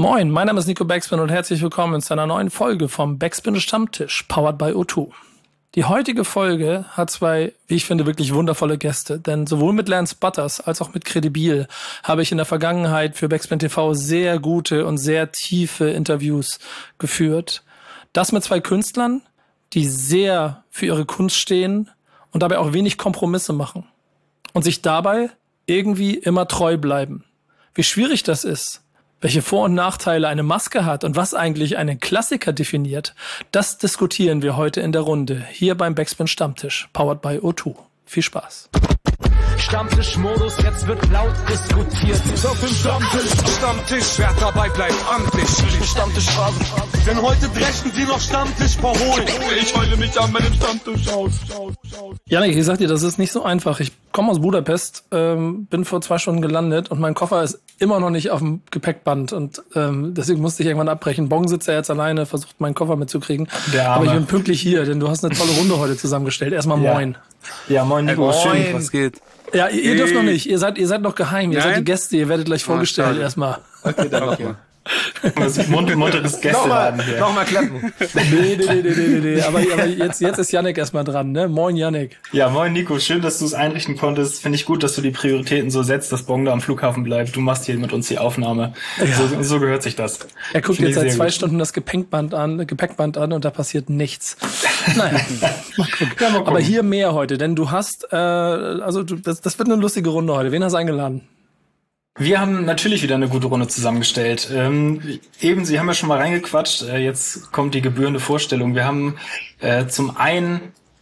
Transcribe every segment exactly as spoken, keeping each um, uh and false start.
Moin, mein Name ist Nico Backspin und herzlich willkommen zu einer neuen Folge vom Backspin Stammtisch, powered by O zwei. Die heutige Folge hat zwei, wie ich finde, wirklich wundervolle Gäste, denn sowohl mit Lance Butters als auch mit Credibil habe ich in der Vergangenheit für Backspin T V sehr gute und sehr tiefe Interviews geführt. Das mit zwei Künstlern, die sehr für ihre Kunst stehen und dabei auch wenig Kompromisse machen und sich dabei irgendwie immer treu bleiben. Wie schwierig das ist, welche Vor- und Nachteile eine Maske hat und was eigentlich einen Klassiker definiert, das diskutieren wir heute in der Runde hier beim Backspin Stammtisch, powered by O zwei. Viel Spaß. Stammtischmodus, jetzt wird laut diskutiert. Auf dem Stammtisch, Stammtisch, wer dabei bleibt, amtlich. Stammtischphase, denn heute brechen sie noch Stammtisch verholen. Ich heule mich an meinem Stammtisch aus. Janik, ich sag dir, das ist nicht so einfach. Ich komme aus Budapest, ähm, bin vor zwei Stunden gelandet und mein Koffer ist immer noch nicht auf dem Gepäckband und ähm, deswegen musste ich irgendwann abbrechen. Bong sitzt ja jetzt alleine, versucht meinen Koffer mitzukriegen. Aber ich bin pünktlich hier, denn du hast eine tolle Runde heute zusammengestellt. Erstmal ja. moin. Ja, moin Nico, moin. schön, was geht? Ja, ihr, ihr dürft noch nicht. Ihr seid, ihr seid noch geheim. Ihr Nein? seid die Gäste. Ihr werdet gleich vorgestellt schade. erstmal. Okay, dann okay. Nochmal. Das ist munter, munteres Gästeladen hier. Nochmal klappen. Nee, nee, nee, nee, nee, nee. Aber, aber jetzt, jetzt ist Yannick erstmal dran, ne? Moin, Yannick. Ja, moin Nico, schön, dass du es einrichten konntest. Finde ich gut, dass du die Prioritäten so setzt, dass Bong da am Flughafen bleibt. Du machst hier mit uns die Aufnahme. Ja. So, so gehört sich das. Er guckt Finde jetzt ich seit sehr zwei gut. Stunden das Gepäckband an, Gepäckband an und da passiert nichts. Naja, mal gucken. Ja, mal gucken. Aber hier mehr heute, denn du hast, äh, also du, das, das wird eine lustige Runde heute. Wen hast du eingeladen? Wir haben natürlich wieder eine gute Runde zusammengestellt. Ähm, eben, Sie haben ja schon mal reingequatscht. Äh, jetzt kommt die gebührende Vorstellung. Wir haben äh, zum einen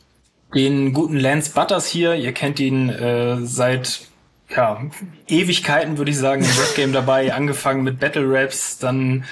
den guten Lance Butters hier. Ihr kennt ihn äh, seit ja, Ewigkeiten, würde ich sagen, im Rap-Game dabei. Angefangen mit Battle Raps, dann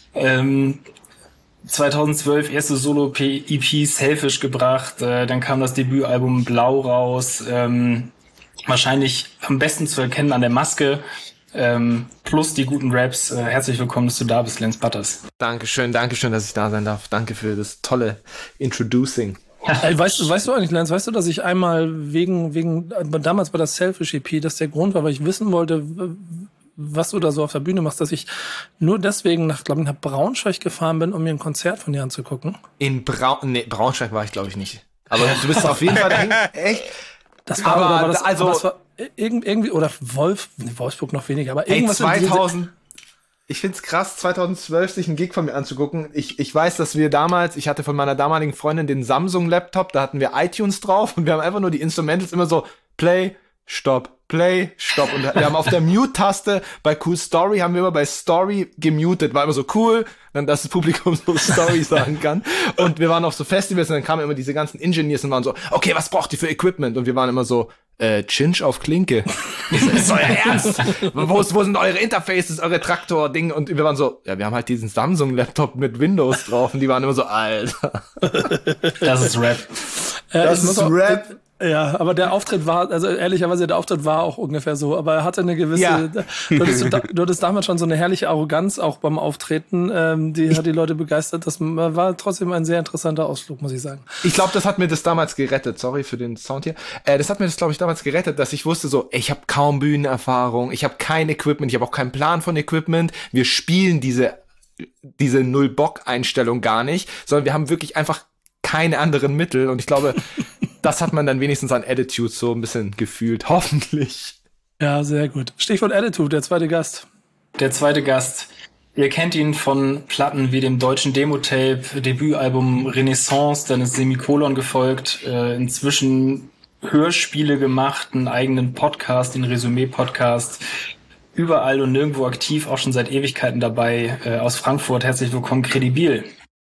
ähm, zweitausendzwölf erste Solo-E P Selfish gebracht. Äh, dann kam das Debütalbum Blau raus. Ähm, wahrscheinlich am besten zu erkennen an der Maske. Ähm, plus die guten Raps. Äh, herzlich willkommen, dass du da bist, Lance Butters. Dankeschön, Dankeschön, dass ich da sein darf. Danke für das tolle Introducing. Ey, weißt du, weißt du eigentlich, Lance, weißt du, dass ich einmal wegen, wegen, damals bei der Selfish-E P, dass der Grund war, weil ich wissen wollte, was du da so auf der Bühne machst, dass ich nur deswegen nach, glaube ich, nach Braunschweig gefahren bin, um mir ein Konzert von dir anzugucken. In Braun, nee, Braunschweig war ich glaube ich nicht. Aber du bist auf jeden Fall dahin. Echt? Das war, Aber oder war das, also- aber das war irgend, irgendwie, oder Wolf, nee, Wolfsburg noch weniger, aber Ey, irgendwas in diese- zweitausend. Ich find's krass, zweitausendzwölf sich einen Gig von mir anzugucken. Ich, ich weiß, dass wir damals, ich hatte von meiner damaligen Freundin den Samsung-Laptop, da hatten wir iTunes drauf und wir haben einfach nur die Instrumentals immer so Play, Stopp, Play, Stopp. Und wir haben auf der Mute-Taste bei Cool Story, haben wir immer bei Story gemutet. War immer so cool, dann dass das Publikum so Story sagen kann. Und wir waren auf so Festivals und dann kamen immer diese ganzen Engineers und waren so, okay, was braucht ihr für Equipment? Und wir waren immer so, äh, Chinch auf Klinke. Ich so, ist euer Ernst? Wo, ist, wo sind eure Interfaces, eure Traktor-Ding? Und wir waren so, ja, wir haben halt diesen Samsung-Laptop mit Windows drauf. Und die waren immer so, Alter. Das ist Rap. Äh, Das ich muss ist auch- Rap. Ja, aber der Auftritt war, also ehrlicherweise, der Auftritt war auch ungefähr so, aber er hatte eine gewisse, Ja. du, hattest, du hattest damals schon so eine herrliche Arroganz auch beim Auftreten, ähm, die hat die Leute begeistert. Das war trotzdem ein sehr interessanter Ausflug, muss ich sagen. Ich glaube, das hat mir das damals gerettet. Sorry für den Sound hier. Äh, das hat mir das, glaube ich, damals gerettet, dass ich wusste so, ey, ich habe kaum Bühnenerfahrung, ich habe kein Equipment, ich habe auch keinen Plan von Equipment. Wir spielen diese diese Null-Bock-Einstellung gar nicht, sondern wir haben wirklich einfach keine anderen Mittel. Und ich glaube, das hat man dann wenigstens an Attitude so ein bisschen gefühlt. Hoffentlich. Ja, sehr gut. Stichwort Attitude, der zweite Gast. Der zweite Gast. Ihr kennt ihn von Platten wie dem deutschen Demo-Tape, Debütalbum Renaissance, dann ist Semikolon gefolgt, äh, inzwischen Hörspiele gemacht, einen eigenen Podcast, den Resümee-Podcast, überall und nirgendwo aktiv, auch schon seit Ewigkeiten dabei, äh, aus Frankfurt. Herzlich willkommen, Credibil.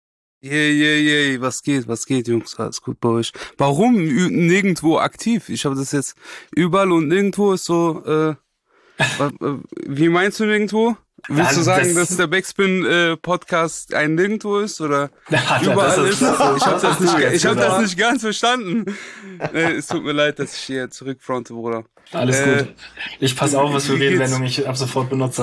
Yay, yay, yay, was geht, was geht, Jungs, alles gut bei euch. Warum Ü- nirgendwo aktiv? Ich habe das jetzt überall und nirgendwo ist so, äh, wa- äh, wie meinst du nirgendwo? Willst Also du sagen, das- dass der Backspin-Podcast ein Nirgendwo ist, oder Ja, überall das ist? ist- Ich habe das, nicht, ich hab Genau. das nicht ganz verstanden. Äh, es tut mir leid, dass ich hier zurückfronte, Bruder. Alles Äh, gut. Ich pass auf, was wir wie reden, geht's? wenn du mich ab sofort benutzt.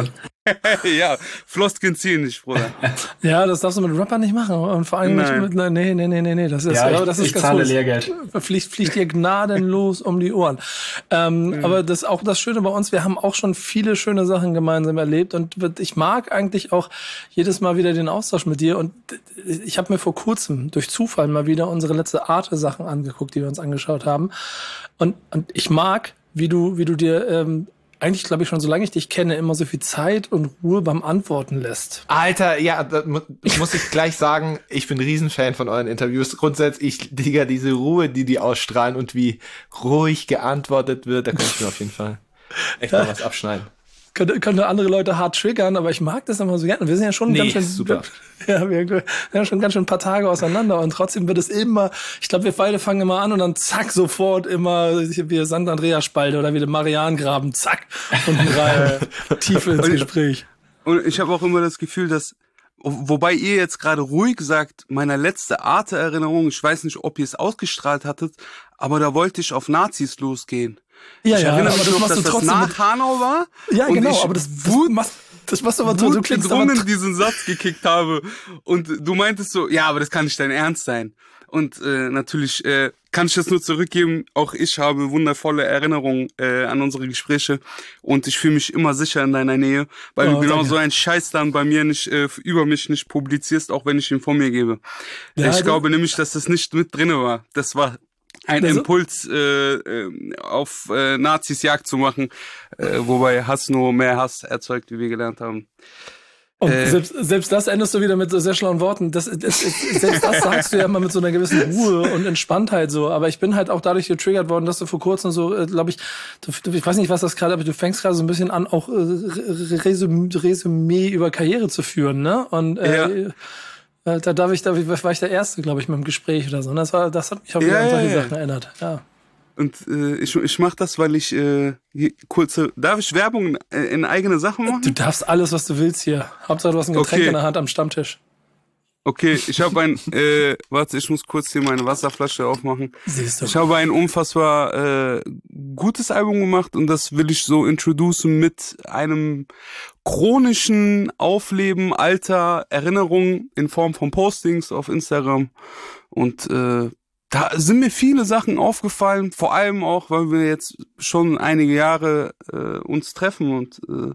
Ja, Floskeln ziehen nicht, Bruder. Ja, das darfst du mit Rappern nicht machen. Und vor allem Nein. nicht mit, nee, nee, nee, nee, nee, das ist, Ja, ich, das ist ich ganz zahle groß. Lehrgeld. Fliegt, fliegt dir gnadenlos um die Ohren. Ähm, Mhm. Aber das auch das Schöne bei uns, wir haben auch schon viele schöne Sachen gemeinsam erlebt und ich mag eigentlich auch jedes Mal wieder den Austausch mit dir und ich habe mir vor kurzem durch Zufall mal wieder unsere letzte Arte-Sachen angeguckt, die wir uns angeschaut haben und, und ich mag, wie du, wie du dir ähm, eigentlich, glaube ich, schon solange ich dich kenne, immer so viel Zeit und Ruhe beim Antworten lässt. Alter, ja, da mu- muss ich gleich sagen, ich bin ein Riesenfan von euren Interviews. Grundsätzlich, ich, Digga, diese Ruhe, die die ausstrahlen und wie ruhig geantwortet wird, da könnte ich mir auf jeden Fall echt mal was abschneiden. Könnte, könnte andere Leute hart triggern, aber ich mag das immer so gerne. Wir sind ja schon Nee, ganz schön super. Ja, wir sind ja schon ganz schön ein paar Tage auseinander und trotzdem wird es immer, ich glaube, wir beide fangen immer an und dann zack, sofort immer wie Sankt Andreas Spalte oder wie der Marianengraben, zack, unten rein, tief ins Gespräch. Und ich habe auch immer das Gefühl, dass, wobei ihr jetzt gerade ruhig sagt, meine letzte Arte-Erinnerung, ich weiß nicht, ob ihr es ausgestrahlt hattet, aber da wollte ich auf Nazis losgehen. Ja, ich ja, erinnere aber mich das noch, machst dass du das trotzdem mit- nach Hanau war. Ja, und genau, ich aber das, das wut- machst, das machst du aber so, du klingst aber wutgedrungen diesen Satz gekickt habe. Und du meintest so, ja, aber das kann nicht dein Ernst sein. Und äh, natürlich äh, kann ich das nur zurückgeben. Auch ich habe wundervolle Erinnerungen äh, an unsere Gespräche und ich fühle mich immer sicher in deiner Nähe, weil Oh, du genau danke. so einen Scheiß dann bei mir nicht äh, über mich nicht publizierst, auch wenn ich ihn von mir gebe. Ja, ich das- glaube nämlich, dass das nicht mit drinne war. Das war ein Also- Impuls, äh, äh, auf äh, Nazis Jagd zu machen, äh, wobei Hass nur mehr Hass erzeugt, wie wir gelernt haben. Und Äh. selbst, selbst das endest du wieder mit so sehr schlauen Worten. Das, das, das, selbst das sagst du ja immer mit so einer gewissen Ruhe und Entspanntheit so. Aber ich bin halt auch dadurch getriggert worden, dass du vor kurzem so, äh, glaube ich, du, du, ich weiß nicht, was das gerade, aber du fängst gerade so ein bisschen an, auch äh, Resümee, Resümee über Karriere zu führen, ne? Und äh, äh, da darf ich, da war ich der Erste, glaube ich, mit dem Gespräch oder so. Und das war, das hat mich auch wieder Ja, an solche ja, ja. Sachen erinnert. Ja. Und äh, ich, ich mache das, weil ich äh, hier, kurze. Darf ich Werbung in, äh, in eigene Sachen machen? Du darfst alles, was du willst hier. Hauptsache, du hast ein Getränk Okay. in der Hand am Stammtisch. Okay, ich habe ein. Äh, warte, ich muss kurz hier meine Wasserflasche aufmachen. Siehst du. Ich habe ein unfassbar äh, gutes Album gemacht und das will ich so introducen mit einem chronischen Aufleben alter Erinnerungen in Form von Postings auf Instagram. Und äh, da sind mir viele Sachen aufgefallen, vor allem auch, weil wir jetzt schon einige Jahre äh, uns treffen und äh,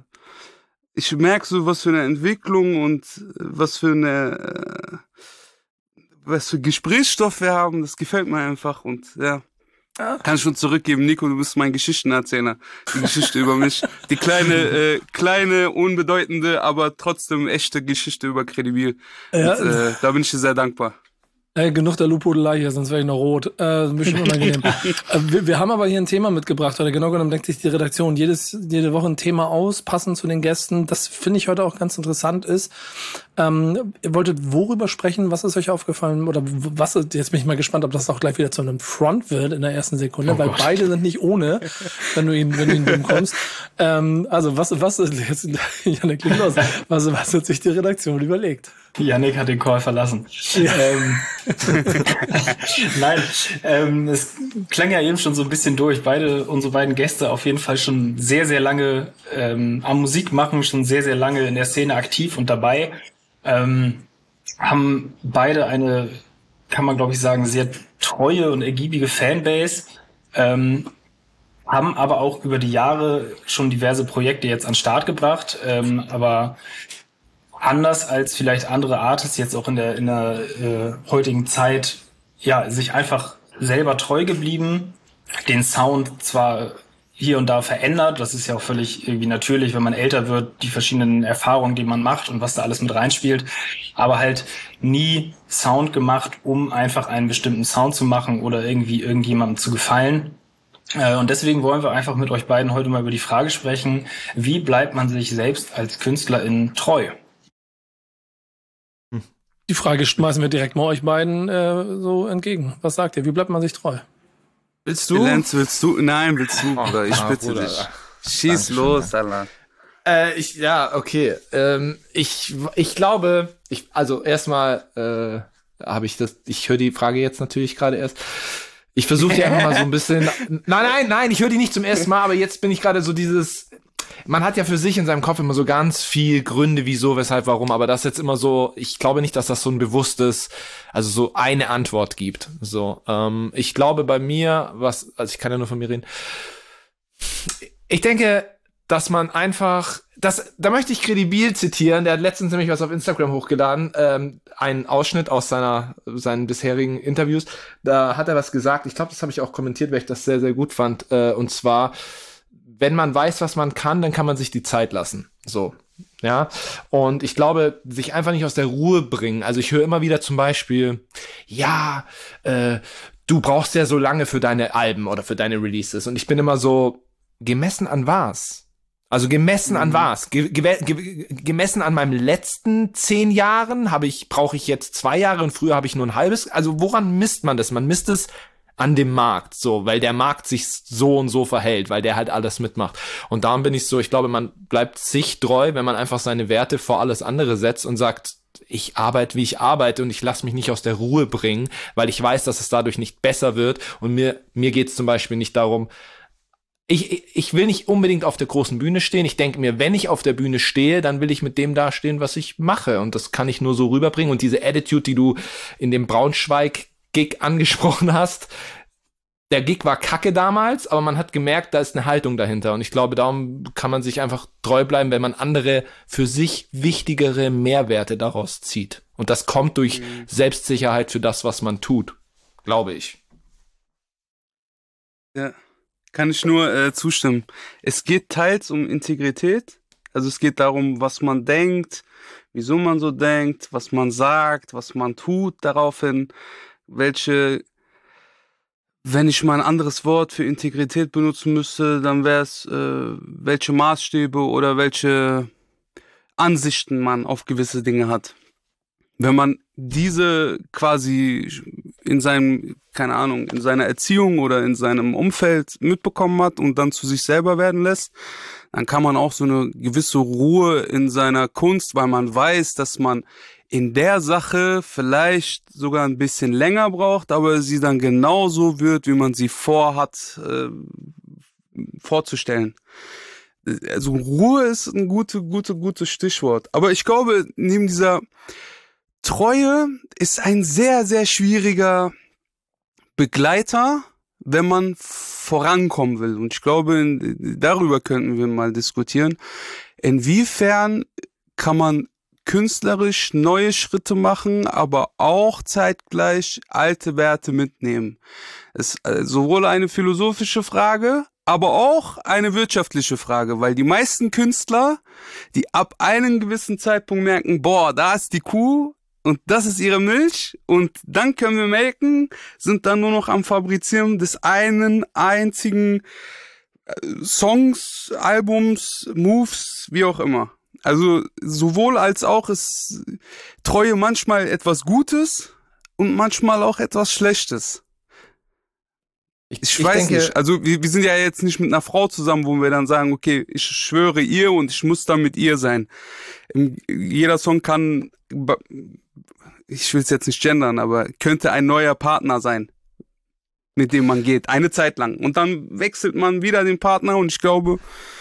ich merke so, was für eine Entwicklung und äh, was für eine äh, was für Gesprächsstoff wir haben, das gefällt mir einfach und ja, kann ich schon zurückgeben. Nico, du bist mein Geschichtenerzähler. Die Geschichte über mich. Die kleine, äh, kleine, unbedeutende, aber trotzdem echte Geschichte über Credibil. Ja. Und, äh, da bin ich dir sehr dankbar. Äh, genug der Lobhudelei hier, sonst wäre ich noch rot. Äh, ein bisschen unangenehm. äh, wir, wir haben aber hier ein Thema mitgebracht, oder genau genommen denkt sich die Redaktion jedes, jede Woche ein Thema aus, passend zu den Gästen. Das finde ich heute auch ganz interessant ist. Ähm, ihr wolltet worüber sprechen? Was ist euch aufgefallen? Oder was, jetzt bin ich mal gespannt, ob das auch gleich wieder zu einem Front wird in der ersten Sekunde, Oh weil Gott. beide sind nicht ohne, wenn du ihn, wenn du ihn dumm kommst. Ähm, also was, was, jetzt, Janik, klingt los. Was, was hat sich die Redaktion überlegt? Yannick hat den Call verlassen. Ähm, Nein, ähm, es klang ja eben schon so ein bisschen durch. Beide, unsere beiden Gäste auf jeden Fall schon sehr, sehr lange ähm, am Musik machen, schon sehr, sehr lange in der Szene aktiv und dabei. Ähm, haben beide eine, kann man glaube ich sagen, sehr treue und ergiebige Fanbase. Ähm, haben aber auch über die Jahre schon diverse Projekte jetzt an den Start gebracht. Ähm, aber anders als vielleicht andere Artists jetzt auch in der in der äh, heutigen Zeit, ja, sich einfach selber treu geblieben, den Sound zwar hier und da verändert, das ist ja auch völlig irgendwie natürlich, wenn man älter wird, die verschiedenen Erfahrungen, die man macht und was da alles mit reinspielt, aber halt nie Sound gemacht, um einfach einen bestimmten Sound zu machen oder irgendwie irgendjemandem zu gefallen. Äh, und deswegen wollen wir einfach mit euch beiden heute mal über die Frage sprechen, wie bleibt man sich selbst als Künstlerin treu? Die Frage schmeißen wir direkt mal euch beiden äh, so entgegen. Was sagt ihr? Wie bleibt man sich treu? Willst du? Lenz, willst du? Nein, willst du, Bruder? Ich ah, bitte Bruder. dich. Schieß Dankeschön, los, Alter. Äh, ich, ja, okay. Ähm, ich, ich glaube, ich, also erstmal äh, habe ich das, ich höre die Frage jetzt natürlich gerade erst. Ich versuche die einfach mal so ein bisschen. Nein, nein, nein, ich höre die nicht zum ersten Mal, aber jetzt bin ich gerade so dieses. man hat ja für sich in seinem Kopf immer so ganz viel Gründe, wieso, weshalb, warum, aber das jetzt immer so, ich glaube nicht, dass das so ein bewusstes, also so eine Antwort gibt. So, ähm, ich glaube bei mir, was, also ich kann ja nur von mir reden, ich denke, dass man einfach, das, da möchte ich Credibil zitieren, der hat letztens nämlich was auf Instagram hochgeladen, ähm, einen Ausschnitt aus seiner seinen bisherigen Interviews, da hat er was gesagt, ich glaube, das habe ich auch kommentiert, weil ich das sehr, sehr gut fand, äh, und zwar, wenn man weiß, was man kann, dann kann man sich die Zeit lassen, so, ja, und ich glaube, sich einfach nicht aus der Ruhe bringen, also ich höre immer wieder zum Beispiel, ja, äh, du brauchst ja so lange für deine Alben oder für deine Releases, und ich bin immer so, gemessen an was? Also gemessen an was? Ge- ge- ge- gemessen an meinem letzten zehn Jahren habe ich, brauche ich jetzt zwei Jahre und früher habe ich nur ein halbes. Also woran misst man das? Man misst es an dem Markt, so, weil der Markt sich so und so verhält, weil der halt alles mitmacht. Und darum bin ich so, ich glaube, man bleibt sich treu, wenn man einfach seine Werte vor alles andere setzt und sagt, ich arbeite, wie ich arbeite, und ich lasse mich nicht aus der Ruhe bringen, weil ich weiß, dass es dadurch nicht besser wird. Und mir, mir geht es zum Beispiel nicht darum, Ich, ich will nicht unbedingt auf der großen Bühne stehen. Ich denke mir, wenn ich auf der Bühne stehe, dann will ich mit dem dastehen, was ich mache. Und das kann ich nur so rüberbringen. Und diese Attitude, die du in dem Braunschweig-Gig angesprochen hast, der Gig war kacke damals, aber man hat gemerkt, da ist eine Haltung dahinter. Und ich glaube, darum kann man sich einfach treu bleiben, wenn man andere für sich wichtigere Mehrwerte daraus zieht. Und das kommt durch mhm. Selbstsicherheit für das, was man tut, glaube ich. Ja. Kann ich nur äh, zustimmen. Es geht teils um Integrität, also es geht darum, was man denkt, wieso man so denkt, was man sagt, was man tut daraufhin, welche, wenn ich mal ein anderes Wort für Integrität benutzen müsste, dann wäre es, äh, welche Maßstäbe oder welche Ansichten man auf gewisse Dinge hat. Wenn man diese quasi in seinem, keine Ahnung, in seiner Erziehung oder in seinem Umfeld mitbekommen hat und dann zu sich selber werden lässt, dann kann man auch so eine gewisse Ruhe in seiner Kunst, weil man weiß, dass man in der Sache vielleicht sogar ein bisschen länger braucht, aber sie dann genauso wird, wie man sie vorhat, äh, vorzustellen. Also Ruhe ist ein gute, gute, gutes Stichwort. Aber ich glaube, neben dieser Treue ist ein sehr, sehr schwieriger Begleiter, wenn man vorankommen will. Und ich glaube, darüber könnten wir mal diskutieren. Inwiefern kann man künstlerisch neue Schritte machen, aber auch zeitgleich alte Werte mitnehmen? Es ist sowohl eine philosophische Frage, aber auch eine wirtschaftliche Frage, weil die meisten Künstler, die ab einem gewissen Zeitpunkt merken, boah, da ist die Kuh, und das ist ihre Milch und dann können wir melken, sind dann nur noch am Fabrizieren des einen einzigen Songs, Albums, Moves, wie auch immer. Also sowohl als auch ist Treue manchmal etwas Gutes und manchmal auch etwas Schlechtes. Ich, ich, ich weiß denke, nicht, also wir, wir sind ja jetzt nicht mit einer Frau zusammen, wo wir dann sagen, okay, ich schwöre ihr und ich muss dann mit ihr sein. Jeder Song kann, ich will es jetzt nicht gendern, aber könnte ein neuer Partner sein, mit dem man geht, eine Zeit lang. Und dann wechselt man wieder den Partner und ich glaube,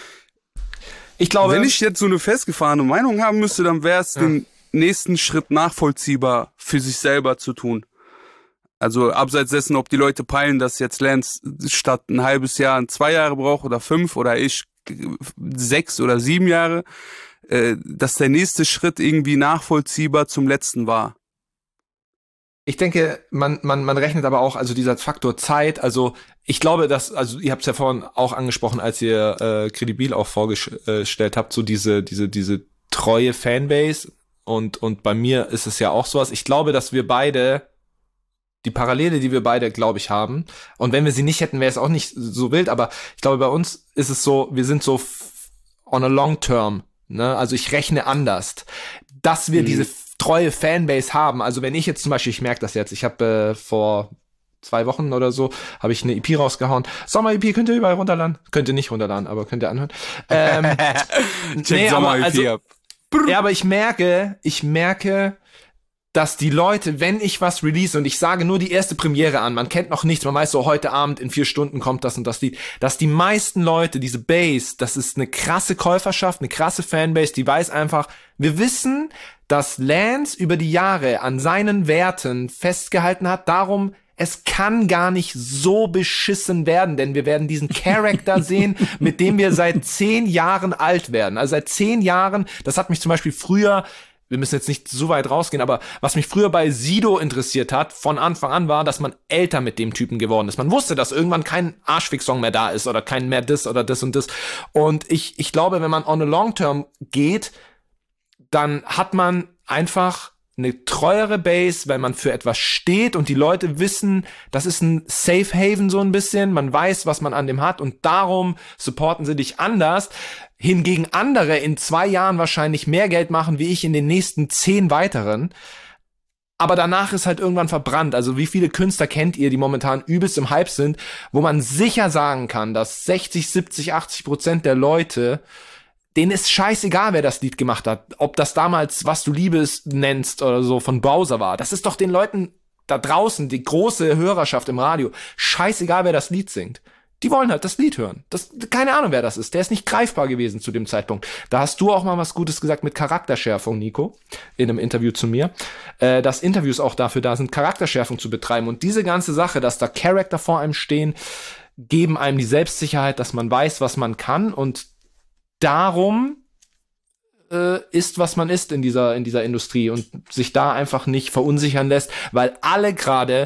ich glaube, wenn ich jetzt so eine festgefahrene Meinung haben müsste, dann wäre es ja. den nächsten Schritt nachvollziehbar für sich selber zu tun. Also abseits dessen, ob die Leute peilen, dass jetzt Lance statt ein halbes Jahr zwei Jahre braucht oder fünf oder ich sechs oder sieben Jahre, äh, dass der nächste Schritt irgendwie nachvollziehbar zum letzten war. Ich denke, man, man, man rechnet aber auch, also dieser Faktor Zeit, also ich glaube, dass, also ihr habt es ja vorhin auch angesprochen, als ihr äh, Credibil auch vorgestellt habt, so diese, diese, diese treue Fanbase und, und bei mir ist es ja auch sowas. Ich glaube, dass wir beide die Parallele, die wir beide, glaube ich, haben. Und wenn wir sie nicht hätten, wäre es auch nicht so wild. Aber ich glaube, bei uns ist es so, wir sind so f- on a long term. Ne? Also ich rechne anders. Dass wir mhm. diese f- treue Fanbase haben. Also wenn ich jetzt zum Beispiel, ich merke das jetzt, ich habe äh, vor zwei Wochen oder so, habe ich eine E P rausgehauen. Sommer-E P könnt ihr überall runterladen. Könnt ihr nicht runterladen, aber könnt ihr anhören. Ähm, nee, Sommer-E P also, ab. Ja, aber ich merke, ich merke, dass die Leute, wenn ich was release und ich sage nur die erste Premiere an, man kennt noch nichts, man weiß so, heute Abend in vier Stunden kommt das und das Lied, dass die meisten Leute, diese Base, das ist eine krasse Käuferschaft, eine krasse Fanbase, die weiß einfach, wir wissen, dass Lance über die Jahre an seinen Werten festgehalten hat, darum, es kann gar nicht so beschissen werden, denn wir werden diesen Charakter sehen, mit dem wir seit zehn Jahren alt werden. Also seit zehn Jahren, das hat mich zum Beispiel früher, wir müssen jetzt nicht so weit rausgehen, aber was mich früher bei Sido interessiert hat, von Anfang an war, dass man älter mit dem Typen geworden ist. Man wusste, dass irgendwann kein Arschfick-Song mehr da ist oder kein mehr das oder das und das. Und ich, ich glaube, wenn man on a long term geht, dann hat man einfach eine treuere Base, weil man für etwas steht und die Leute wissen, das ist ein Safe Haven so ein bisschen, man weiß, was man an dem hat und darum supporten sie dich anders. Hingegen andere in zwei Jahren wahrscheinlich mehr Geld machen, wie ich in den nächsten zehn weiteren. Aber danach ist halt irgendwann verbrannt. Also wie viele Künstler kennt ihr, die momentan übelst im Hype sind, wo man sicher sagen kann, dass sechzig, siebzig, achtzig Prozent der Leute, denen ist scheißegal, wer das Lied gemacht hat. Ob das damals Was du Liebes nennst oder so von Bowser war. Das ist doch den Leuten da draußen, die große Hörerschaft im Radio, scheißegal, wer das Lied singt. Die wollen halt das Lied hören. Das, keine Ahnung, wer das ist. Der ist nicht greifbar gewesen zu dem Zeitpunkt. Da hast du auch mal was Gutes gesagt mit Charakterschärfung, Nico, in einem Interview zu mir. Äh, dass Interviews auch dafür da sind, Charakterschärfung zu betreiben. Und diese ganze Sache, dass da Charakter vor einem stehen, geben einem die Selbstsicherheit, dass man weiß, was man kann. Und darum äh, ist, was man ist in dieser, in dieser Industrie. Und sich da einfach nicht verunsichern lässt, weil alle gerade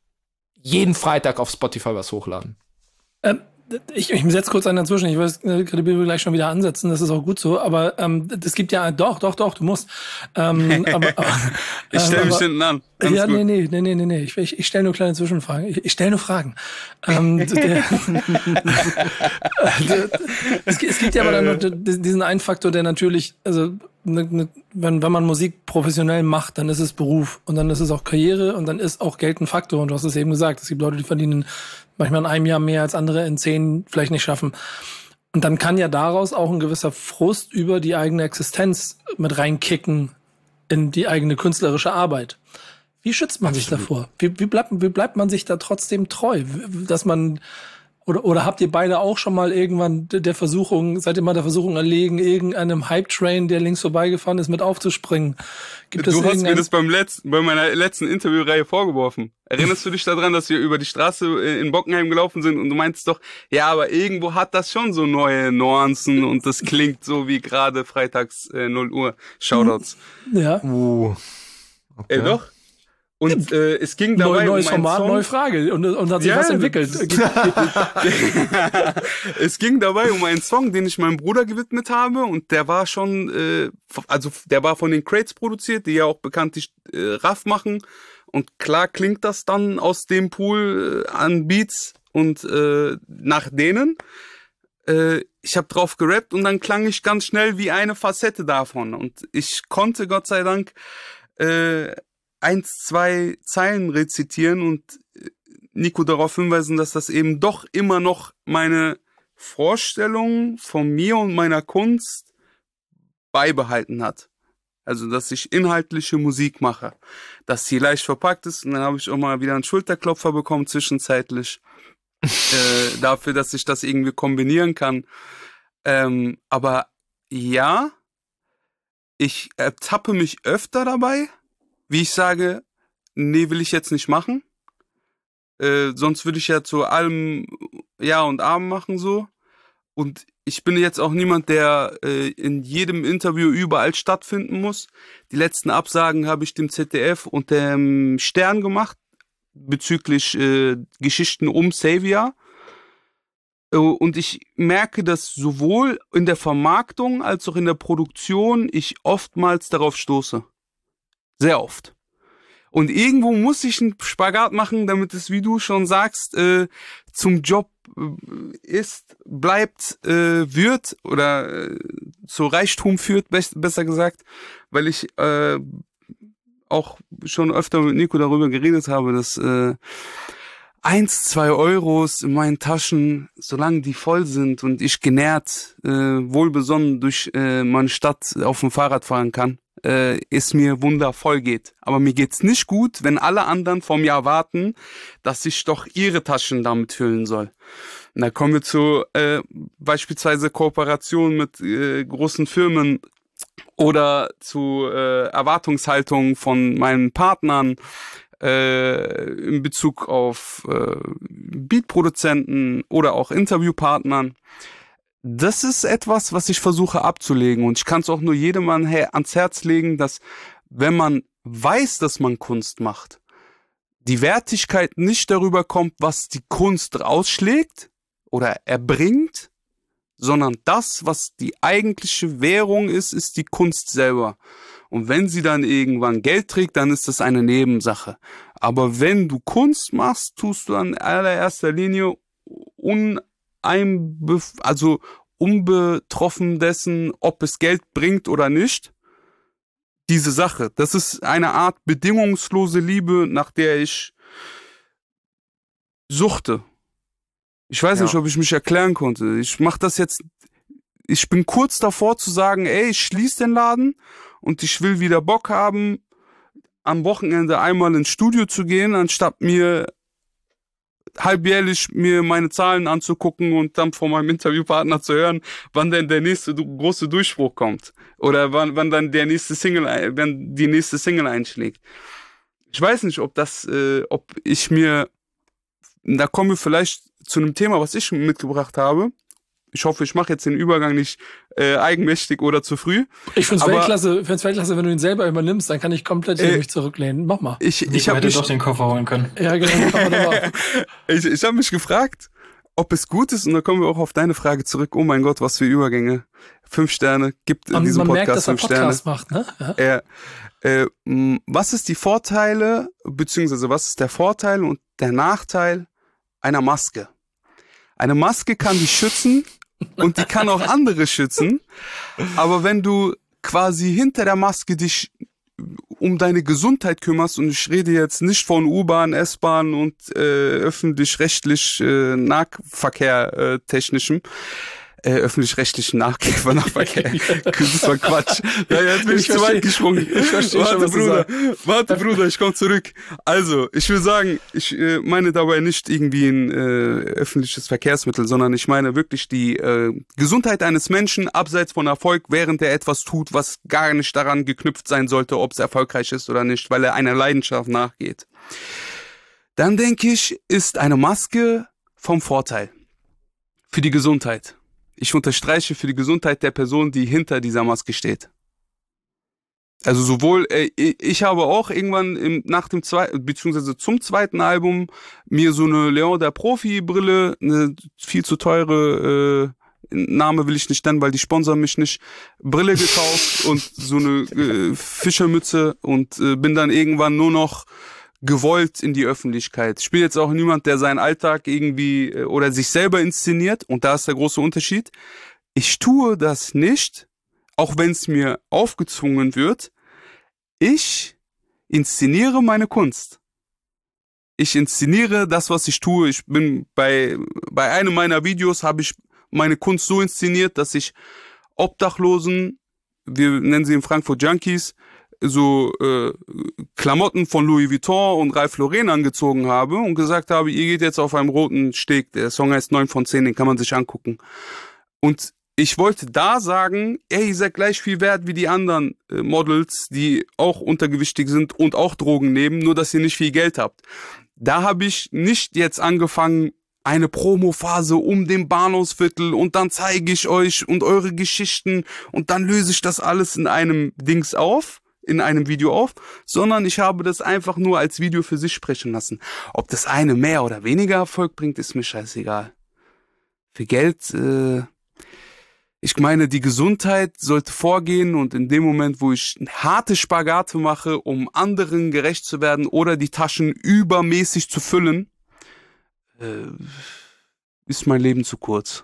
jeden Freitag auf Spotify was hochladen. Ähm, ich, ich setze kurz einen dazwischen. Ich weiß, Kredibil will gleich schon wieder ansetzen. Das ist auch gut so. Aber ähm, es gibt ja doch, doch, doch. Du musst. Ähm, aber, aber, ich stelle mich hinten an. Ganz ja, gut. nee, nee, nee, nee, nee, nee. Ich, ich, ich stelle nur kleine Zwischenfragen. Ich, ich stelle nur Fragen. ähm, der, es, es gibt ja aber dann noch diesen einen Faktor, der natürlich, also ne, ne, wenn, wenn man Musik professionell macht, dann ist es Beruf und dann ist es auch Karriere und dann ist auch Geld ein Faktor. Und du hast es eben gesagt, es gibt Leute, die verdienen manchmal in einem Jahr mehr als andere in zehn vielleicht nicht schaffen. Und dann kann ja daraus auch ein gewisser Frust über die eigene Existenz mit reinkicken in die eigene künstlerische Arbeit. Wie schützt man Absolut. sich davor? Wie, wie, bleibt, wie bleibt man sich da trotzdem treu? Dass man, oder, oder habt ihr beide auch schon mal irgendwann der Versuchung, seid ihr mal der Versuchung erlegen, irgendeinem Hype-Train, der links vorbeigefahren ist, mit aufzuspringen? Gibt du es hast mir das beim letzten, bei meiner letzten Interviewreihe vorgeworfen. Erinnerst du dich daran, dass wir über die Straße in Bockenheim gelaufen sind und du meintest doch, ja, aber irgendwo hat das schon so neue Nuancen und das klingt so wie gerade freitags äh, null Uhr. Shoutouts. Ja. Uh. Okay. Ey, doch. Und äh, es ging dabei Neu, neues um einen Format, Song. neue Frage und, und hat sich Ja, was entwickelt. Es ging dabei um einen Song, den ich meinem Bruder gewidmet habe und der war schon, äh, also der war von den Crates produziert, die ja auch bekanntlich äh, Raff machen und klar klingt das dann aus dem Pool äh, an Beats und äh, nach denen. Äh, ich habe drauf gerappt und dann klang ich ganz schnell wie eine Facette davon und ich konnte Gott sei Dank äh, eins, zwei Zeilen rezitieren und Nico darauf hinweisen, dass das eben doch immer noch meine Vorstellung von mir und meiner Kunst beibehalten hat. Also, dass ich inhaltliche Musik mache. Dass sie leicht verpackt ist und dann habe ich auch mal wieder einen Schulterklopfer bekommen zwischenzeitlich. äh, dafür, dass ich das irgendwie kombinieren kann. Ähm, aber ja, ich ertappe mich öfter dabei, wie ich sage, nee, will ich jetzt nicht machen. Äh, sonst würde ich ja zu allem Ja und Amen machen so. Und ich bin jetzt auch niemand, der äh, in jedem Interview überall stattfinden muss. Die letzten Absagen habe ich dem Z D F und dem Stern gemacht bezüglich äh, Geschichten um Savior. Äh, und ich merke, dass sowohl in der Vermarktung als auch in der Produktion ich oftmals darauf stoße. Sehr oft. Und irgendwo muss ich einen Spagat machen, damit es, wie du schon sagst, äh, zum Job äh, ist, bleibt, äh, wird oder äh, zu Reichtum führt, be- besser gesagt, weil ich äh, auch schon öfter mit Nico darüber geredet habe, dass äh, eins, zwei Euros in meinen Taschen, solange die voll sind und ich genährt, äh, wohlbesonnen durch äh, meine Stadt auf dem Fahrrad fahren kann, äh, es mir wundervoll geht. Aber mir geht's nicht gut, wenn alle anderen von mir erwarten, dass ich doch ihre Taschen damit füllen soll. Und da kommen wir zu äh, beispielsweise Kooperationen mit äh, großen Firmen oder zu äh, Erwartungshaltung von meinen Partnern äh, in Bezug auf äh, Beatproduzenten oder auch Interviewpartnern. Das ist etwas, was ich versuche abzulegen, und ich kann es auch nur jedem ans Herz legen, dass wenn man weiß, dass man Kunst macht, die Wertigkeit nicht darüber kommt, was die Kunst ausschlägt oder erbringt, sondern das, was die eigentliche Währung ist, ist die Kunst selber. Und wenn sie dann irgendwann Geld trägt, dann ist das eine Nebensache. Aber wenn du Kunst machst, tust du in allererster Linie uneinbef- also unbetroffen dessen, ob es Geld bringt oder nicht, diese Sache. Das ist eine Art bedingungslose Liebe, nach der ich suchte. Ich weiß Ja. nicht, ob ich mich erklären konnte. Ich mache das jetzt, ich bin kurz davor zu sagen, ey, ich schließe den Laden und ich will wieder Bock haben, am Wochenende einmal ins Studio zu gehen, anstatt mir halbjährlich mir meine Zahlen anzugucken und dann von meinem Interviewpartner zu hören, wann denn der nächste du- große Durchbruch kommt. Oder wann, wann dann der nächste Single, ein- wenn die nächste Single einschlägt. Ich weiß nicht, ob das, äh, ob ich mir, da kommen wir vielleicht zu einem Thema, was ich mitgebracht habe. Ich hoffe, ich mache jetzt den Übergang nicht äh, eigenmächtig oder zu früh. Ich find's Aber- Weltklasse, find's Weltklasse, wenn du ihn selber übernimmst, dann kann ich komplett hier Äh, mich zurücklehnen. Mach mal. Ich, ich Ich habe hätte mich, doch den Koffer holen können. Ja, genau. Kann man doch mal. ich, ich hab mich gefragt, ob es gut ist, und da kommen wir auch auf deine Frage zurück. Oh mein Gott, was für Übergänge. Fünf Sterne, gibt in Man, diesem man merkt, Podcast dass er fünf Sterne. Podcast macht, ne? Ja. Äh, äh, mh, was ist die Vorteile, beziehungsweise was ist der Vorteil und der Nachteil einer Maske? Eine Maske kann dich schützen und die kann auch andere schützen, aber wenn du quasi hinter der Maske dich um deine Gesundheit kümmerst, und ich rede jetzt nicht von U-Bahn, S-Bahn und äh, öffentlich-rechtlich äh, Nahverkehr äh, technischem, äh, öffentlich-rechtlichen Nahverkehr, Nahverkehr. Das war Quatsch. Ja, jetzt bin ich, Ich zu versteh- weit gesprungen. ich versteh Warte, schon, was du Bruder. Warte, Bruder, ich komme zurück. Also, ich will sagen, ich äh, meine dabei nicht irgendwie ein äh, öffentliches Verkehrsmittel, sondern ich meine wirklich die äh, Gesundheit eines Menschen abseits von Erfolg, während er etwas tut, was gar nicht daran geknüpft sein sollte, ob es erfolgreich ist oder nicht, weil er einer Leidenschaft nachgeht. Dann denke ich, ist eine Maske vom Vorteil für die Gesundheit. Ich unterstreiche, für die Gesundheit der Person, die hinter dieser Maske steht. Also sowohl, äh, ich habe auch irgendwann im, nach dem zweiten, beziehungsweise zum zweiten Album mir so eine Leon der Profi-Brille, eine viel zu teure, äh, Name will ich nicht nennen, weil die sponsern mich nicht, Brille gekauft und so eine äh, Fischermütze, und äh, bin dann irgendwann nur noch gewollt in die Öffentlichkeit. Ich bin jetzt auch niemand, der seinen Alltag irgendwie äh, oder sich selber inszeniert, und da ist der große Unterschied. Ich tue das nicht, auch wenn es mir aufgezwungen wird. Ich inszeniere meine Kunst. Ich inszeniere das, was ich tue. Ich bin bei bei einem meiner Videos habe ich meine Kunst so inszeniert, dass ich Obdachlosen, wir nennen sie in Frankfurt Junkies, so äh, Klamotten von Louis Vuitton und Ralph Lauren angezogen habe und gesagt habe, ihr geht jetzt auf einem roten Steg. Der Song heißt neun von zehn, den kann man sich angucken. Und ich wollte da sagen, ey, ihr seid gleich viel wert wie die anderen äh, Models, die auch untergewichtig sind und auch Drogen nehmen, nur dass ihr nicht viel Geld habt. Da habe ich nicht jetzt angefangen, eine Promophase um den Bahnhofsviertel, und dann zeige ich euch und eure Geschichten und dann löse ich das alles in einem Dings auf, in einem Video auf, sondern ich habe das einfach nur als Video für sich sprechen lassen. Ob das eine mehr oder weniger Erfolg bringt, ist mir scheißegal. Für Geld, äh, ich meine, die Gesundheit sollte vorgehen, und in dem Moment, wo ich harte Spagate mache, um anderen gerecht zu werden oder die Taschen übermäßig zu füllen, äh, ist mein Leben zu kurz.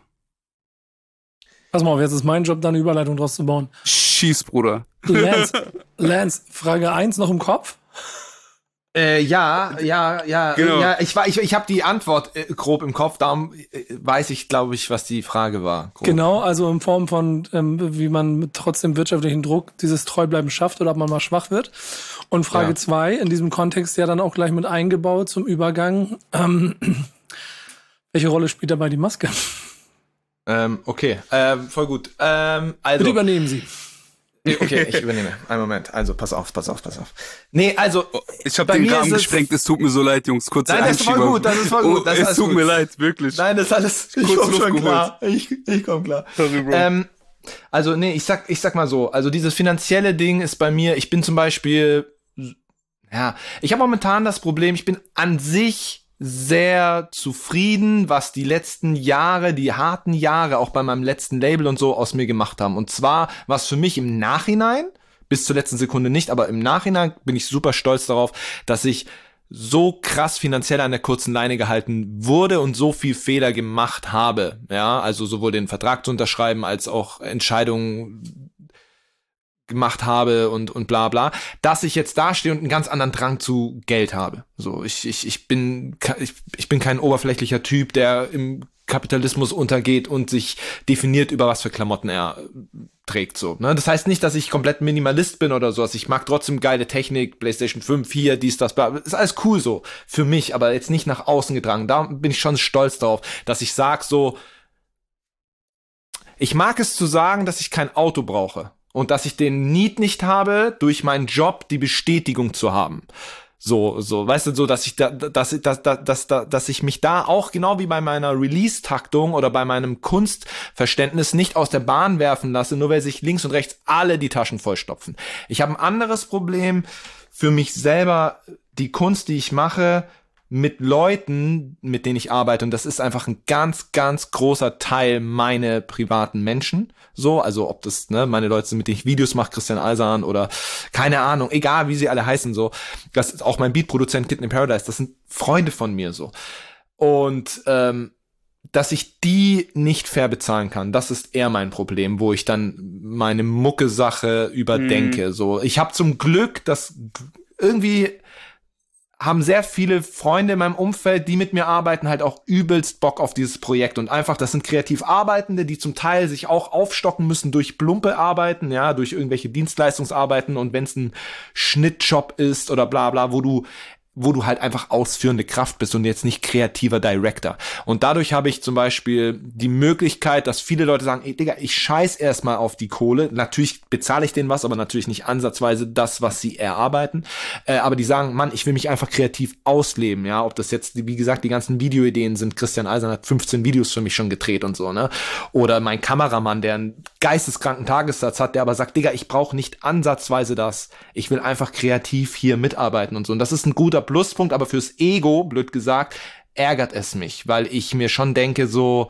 Pass mal auf, jetzt ist mein Job, da eine Überleitung draus zu bauen. Schieß, Bruder. Lance, Lance, Frage eins noch im Kopf? Äh, ja, ja, ja, Genau. ja. Ich war, ich, ich habe die Antwort äh, grob im Kopf. Darum äh, weiß ich, glaube ich, was die Frage war. Grob. Genau, also in Form von, ähm, wie man mit trotzdem wirtschaftlichen Druck dieses Treubleiben schafft oder ob man mal schwach wird. Und Frage Ja. zwei, in diesem Kontext ja dann auch gleich mit eingebaut zum Übergang. Ähm, welche Rolle spielt dabei die Maske? Ähm, okay, ähm, voll gut. Ähm, also. Bitte übernehmen Sie. Okay, ich übernehme. Einen Moment. Also, pass auf, pass auf, pass auf. Nee, also. Ich habe bei den mir Rahmen ist es- gesprengt, es tut mir so leid, Jungs. Kurze Nein, das ist voll Einschiebung. gut, das ist voll gut, Oh, das ist es alles tut gut. mir leid, wirklich. Nein, das ist alles. Ich Kurz komm Luft schon geholt. klar. Ich, ich komm klar. Sorry, Bro. Ähm, also, nee, ich sag, ich sag mal so. Also, dieses finanzielle Ding ist bei mir, ich bin zum Beispiel, ja, ich habe momentan das Problem, ich bin an sich sehr zufrieden, was die letzten Jahre, die harten Jahre, auch bei meinem letzten Label und so aus mir gemacht haben. Und zwar, was für mich im Nachhinein, bis zur letzten Sekunde nicht, aber im Nachhinein bin ich super stolz darauf, dass ich so krass finanziell an der kurzen Leine gehalten wurde und so viel Fehler gemacht habe. Ja, also sowohl den Vertrag zu unterschreiben, als auch Entscheidungen gemacht habe und und bla bla, dass ich jetzt dastehe und einen ganz anderen Drang zu Geld habe. So, ich ich ich bin ke- ich, ich bin kein oberflächlicher Typ, der im Kapitalismus untergeht und sich definiert, über was für Klamotten er äh, trägt. So, ne? Das heißt nicht, dass ich komplett Minimalist bin oder sowas. Ich mag trotzdem geile Technik, PlayStation fünf, hier, dies, das, bla. Ist alles cool so für mich, aber jetzt nicht nach außen getragen. Da bin ich schon stolz drauf, dass ich sag so, ich mag es zu sagen, dass ich kein Auto brauche und dass ich den Need nicht habe, durch meinen Job die Bestätigung zu haben. So, so, weißt du, so, dass ich da, dass, dass, dass, dass, dass ich mich da auch genau wie bei meiner Release-Taktung oder bei meinem Kunstverständnis nicht aus der Bahn werfen lasse, nur weil sich links und rechts alle die Taschen vollstopfen. Ich habe ein anderes Problem für mich selber, die Kunst, die ich mache, mit Leuten, mit denen ich arbeite, und das ist einfach ein ganz, ganz großer Teil meine privaten Menschen. So, also ob das, ne, meine Leute sind, mit denen ich Videos mache, Christian Alsan oder keine Ahnung, egal wie sie alle heißen, so. Das ist auch mein Beatproduzent Kitten in Paradise, das sind Freunde von mir, so. Und, ähm, dass ich die nicht fair bezahlen kann, das ist eher mein Problem, wo ich dann meine Mucke-Sache überdenke, so. Ich habe zum Glück, dass irgendwie haben sehr viele Freunde in meinem Umfeld, die mit mir arbeiten, halt auch übelst Bock auf dieses Projekt und einfach, das sind kreativ Arbeitende, die zum Teil sich auch aufstocken müssen durch plumpe Arbeiten, ja, durch irgendwelche Dienstleistungsarbeiten, und wenn es ein Schnittjob ist oder bla bla, wo du wo du halt einfach ausführende Kraft bist und jetzt nicht kreativer Director. Und dadurch habe ich zum Beispiel die Möglichkeit, dass viele Leute sagen, ey Digga, ich scheiß erstmal auf die Kohle. Natürlich bezahle ich denen was, aber natürlich nicht ansatzweise das, was sie erarbeiten. Äh, aber die sagen, Mann, ich will mich einfach kreativ ausleben, ja. Ob das jetzt, wie gesagt, die ganzen Videoideen sind. Christian Alsan hat fünfzehn Videos für mich schon gedreht und so, ne. Oder mein Kameramann, der einen geisteskranken Tagessatz hat, der aber sagt, Digga, ich brauche nicht ansatzweise das. Ich will einfach kreativ hier mitarbeiten und so. Und das ist ein guter Pluspunkt, aber fürs Ego, blöd gesagt, ärgert es mich, weil ich mir schon denke, so,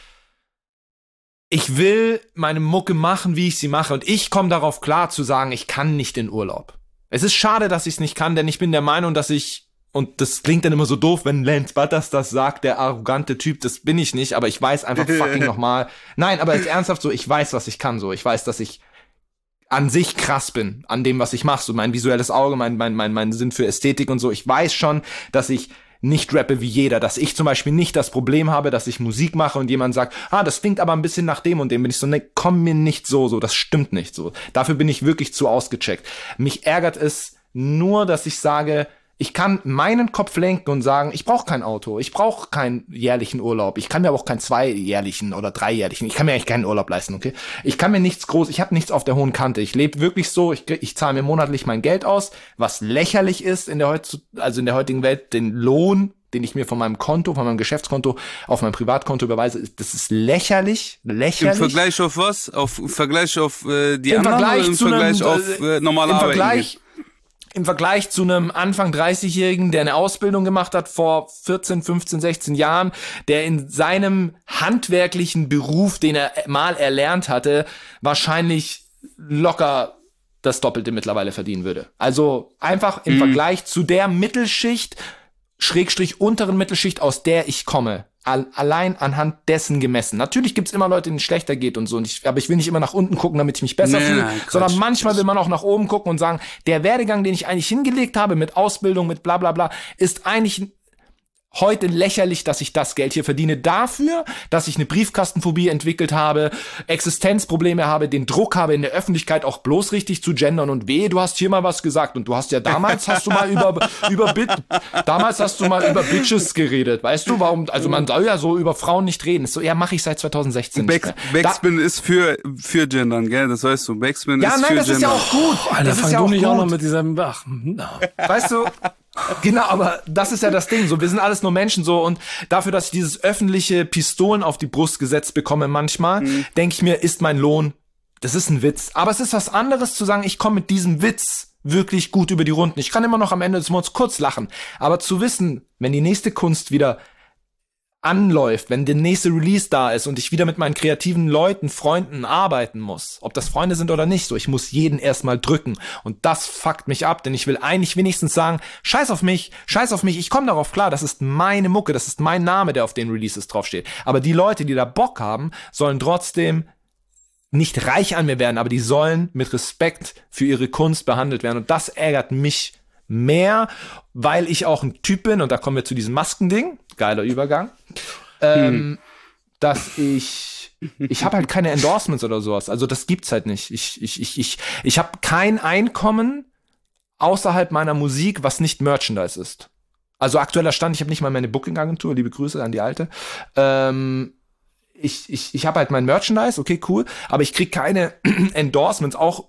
ich will meine Mucke machen, wie ich sie mache, und ich komme darauf klar zu sagen, ich kann nicht in Urlaub. Es ist schade, dass ich es nicht kann, denn ich bin der Meinung, dass ich, und das klingt dann immer so doof, wenn Lance Butters das sagt, der arrogante Typ, das bin ich nicht, aber ich weiß einfach fucking nochmal, nein, aber jetzt ernsthaft so, ich weiß, was ich kann, so, ich weiß, dass ich an sich krass bin, an dem, was ich mache, so mein visuelles Auge, mein, mein, mein, mein Sinn für Ästhetik und so. Ich weiß schon, dass ich nicht rappe wie jeder, dass ich zum Beispiel nicht das Problem habe, dass ich Musik mache und jemand sagt, ah, das klingt aber ein bisschen nach dem und dem, bin ich so, ne, komm mir nicht so, so, das stimmt nicht so. Dafür bin ich wirklich zu ausgecheckt. Mich ärgert es nur, dass ich sage, ich kann meinen Kopf lenken und sagen, ich brauche kein Auto, ich brauche keinen jährlichen Urlaub, ich kann mir aber auch keinen zweijährlichen oder dreijährlichen, ich kann mir eigentlich keinen Urlaub leisten, okay? Ich kann mir nichts groß, ich habe nichts auf der hohen Kante, ich lebe wirklich so, ich, ich zahle mir monatlich mein Geld aus, was lächerlich ist in der heut, also in der heutigen Welt, den Lohn, den ich mir von meinem Konto, von meinem Geschäftskonto auf mein Privatkonto überweise, ist, das ist lächerlich, lächerlich. Im Vergleich auf was? Auf im Vergleich auf äh, die Im anderen Vergleich oder im zu Vergleich einem, auf äh, normale im Arbeiten? Vergleich, Im Vergleich zu einem Anfang dreißigjährigen, der eine Ausbildung gemacht hat vor vierzehn, fünfzehn, sechzehn Jahren, der in seinem handwerklichen Beruf, den er mal erlernt hatte, wahrscheinlich locker das Doppelte mittlerweile verdienen würde. Also einfach im Mhm. Vergleich zu der Mittelschicht Schrägstrich unteren Mittelschicht, aus der ich komme. All, allein anhand dessen gemessen. Natürlich gibt's immer Leute, denen es schlechter geht und so. Und ich, aber ich will nicht immer nach unten gucken, damit ich mich besser Nee, fühle, nein, sondern Quatsch. manchmal will man auch nach oben gucken und sagen, der Werdegang, den ich eigentlich hingelegt habe mit Ausbildung, mit bla bla bla, ist eigentlich heute lächerlich, dass ich das Geld hier verdiene dafür, dass ich eine Briefkastenphobie entwickelt habe, Existenzprobleme habe, den Druck habe, in der Öffentlichkeit auch bloß richtig zu gendern und weh, du hast hier mal was gesagt und du hast ja damals hast du mal über über Bit, damals hast du mal über Bitches geredet, weißt du, warum, also man soll ja so über Frauen nicht reden. Ist so, ja, mache ich seit zwanzig sechzehn nicht Back, mehr. Backspin ist für, für Gendern, gell? Das weißt du. Backspin Ja, ist nein, für das Gendern. ist ja auch gut. Alter, Das ist fang ja du auch nicht auch noch gut. mit diesem, ach, no. Weißt du, genau, aber das ist ja das Ding, so, wir sind alles nur Menschen, so, und dafür, dass ich dieses öffentliche Pistolen auf die Brust gesetzt bekomme manchmal, Mhm. denke ich mir, ist mein Lohn, das ist ein Witz. Aber es ist was anderes zu sagen, ich komme mit diesem Witz wirklich gut über die Runden. Ich kann immer noch am Ende des Monats kurz lachen, aber zu wissen, wenn die nächste Kunst wieder anläuft, wenn der nächste Release da ist und ich wieder mit meinen kreativen Leuten, Freunden arbeiten muss, ob das Freunde sind oder nicht, so, ich muss jeden erstmal drücken und das fuckt mich ab, denn ich will eigentlich wenigstens sagen, scheiß auf mich, scheiß auf mich, ich komme darauf klar, das ist meine Mucke, das ist mein Name, der auf den Releases draufsteht, aber die Leute, die da Bock haben, sollen trotzdem nicht reich an mir werden, aber die sollen mit Respekt für ihre Kunst behandelt werden und das ärgert mich mehr, weil ich auch ein Typ bin, und da kommen wir zu diesem Maskending, geiler Übergang, ähm, hm. dass ich, ich habe halt keine Endorsements oder sowas, also das gibt's halt nicht. Ich, ich, ich, ich, ich habe kein Einkommen außerhalb meiner Musik, was nicht Merchandise ist. Also aktueller Stand, ich habe nicht mal meine Booking-Agentur, liebe Grüße an die alte, ähm, ich, ich, ich habe halt mein Merchandise, okay, cool, aber ich krieg keine Endorsements, auch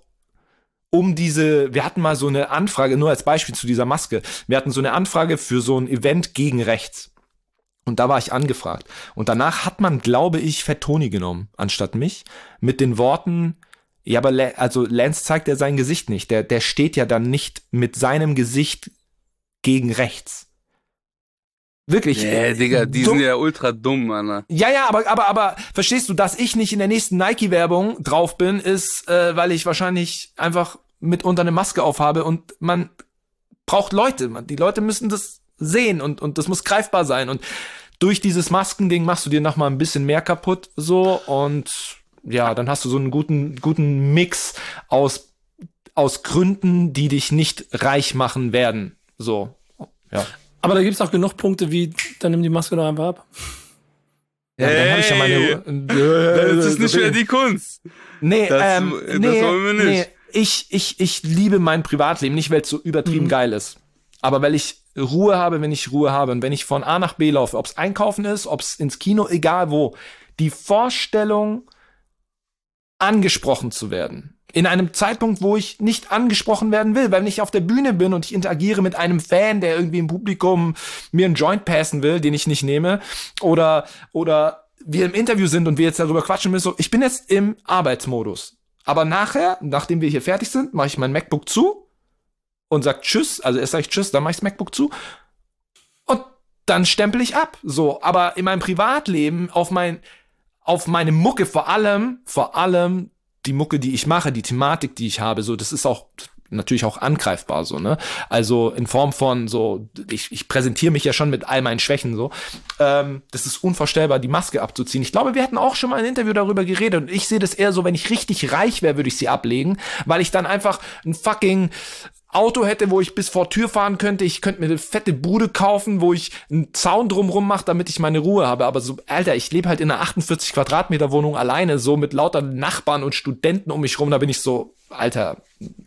um diese, wir hatten mal so eine Anfrage, nur als Beispiel zu dieser Maske, wir hatten so eine Anfrage für so ein Event gegen rechts. Und da war ich angefragt. Und danach hat man, glaube ich, Fat Tony genommen, anstatt mich, mit den Worten, ja, aber La- also Lance zeigt ja sein Gesicht nicht. Der, der steht ja dann nicht mit seinem Gesicht gegen rechts. Wirklich. Nee, Digga, die dumm. sind ja ultra dumm, Mann. Ja, ja, aber, aber, aber, verstehst du, dass ich nicht in der nächsten Nike-Werbung drauf bin, ist, äh, weil ich wahrscheinlich einfach mitunter eine Maske aufhabe und man braucht Leute. Man, die Leute müssen das sehen und, und das muss greifbar sein. Und durch dieses Maskending machst du dir noch mal ein bisschen mehr kaputt, so, und ja, dann hast du so einen guten, guten Mix aus, aus Gründen, die dich nicht reich machen werden. So, ja. Aber da gibt's auch genug Punkte wie, dann nimm die Maske doch einfach ab. Ja, dann habe ich ja meine. Das ist nicht mehr die Kunst. Nee, Das- ähm, das nee, wollen wir nicht. nee. Ich, ich, ich liebe mein Privatleben, nicht weil es so übertrieben Mhm. geil ist, aber weil ich Ruhe habe, wenn ich Ruhe habe und wenn ich von A nach B laufe, ob es einkaufen ist, ob es ins Kino, egal wo, die Vorstellung, angesprochen zu werden, in einem Zeitpunkt, wo ich nicht angesprochen werden will, weil ich auf der Bühne bin und ich interagiere mit einem Fan, der irgendwie im Publikum mir einen Joint passen will, den ich nicht nehme, oder, oder wir im Interview sind und wir jetzt darüber quatschen müssen, so, ich bin jetzt im Arbeitsmodus. Aber nachher, nachdem wir hier fertig sind, mache ich mein MacBook zu und sag Tschüss, also erst sage ich Tschüss, dann mache ich das MacBook zu und dann stempel ich ab. So, aber in meinem Privatleben auf mein, auf meine Mucke vor allem, vor allem die Mucke, die ich mache, die Thematik, die ich habe, so, das ist auch natürlich auch angreifbar, so, ne? Also in Form von so, ich, ich präsentiere mich ja schon mit all meinen Schwächen, so. Ähm, das ist unvorstellbar, die Maske abzuziehen. Ich glaube, wir hatten auch schon mal ein Interview darüber geredet und ich sehe das eher so, wenn ich richtig reich wäre, würde ich sie ablegen, weil ich dann einfach ein fucking Auto hätte, wo ich bis vor Tür fahren könnte. Ich könnte mir eine fette Bude kaufen, wo ich einen Zaun drumrum mache, damit ich meine Ruhe habe. Aber so, Alter, ich lebe halt in einer achtundvierzig Quadratmeter Wohnung alleine, so mit lauter Nachbarn und Studenten um mich rum. Da bin ich so, Alter,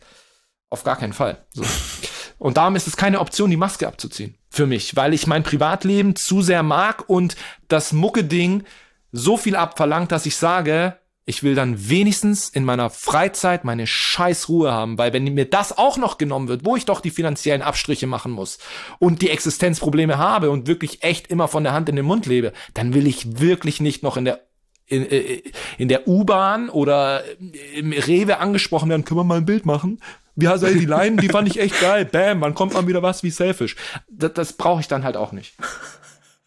auf gar keinen Fall. So. Und darum ist es keine Option, die Maske abzuziehen. Für mich, weil ich mein Privatleben zu sehr mag und das Mucke-Ding so viel abverlangt, dass ich sage, ich will dann wenigstens in meiner Freizeit meine scheiß Ruhe haben, weil wenn mir das auch noch genommen wird, wo ich doch die finanziellen Abstriche machen muss und die Existenzprobleme habe und wirklich echt immer von der Hand in den Mund lebe, dann will ich wirklich nicht noch in der in, in der U-Bahn oder im Rewe angesprochen werden, können wir mal ein Bild machen? Wie hast du die Line? Die fand ich echt geil. Bam, wann kommt mal wieder was wie Selfish? Das, das brauche ich dann halt auch nicht.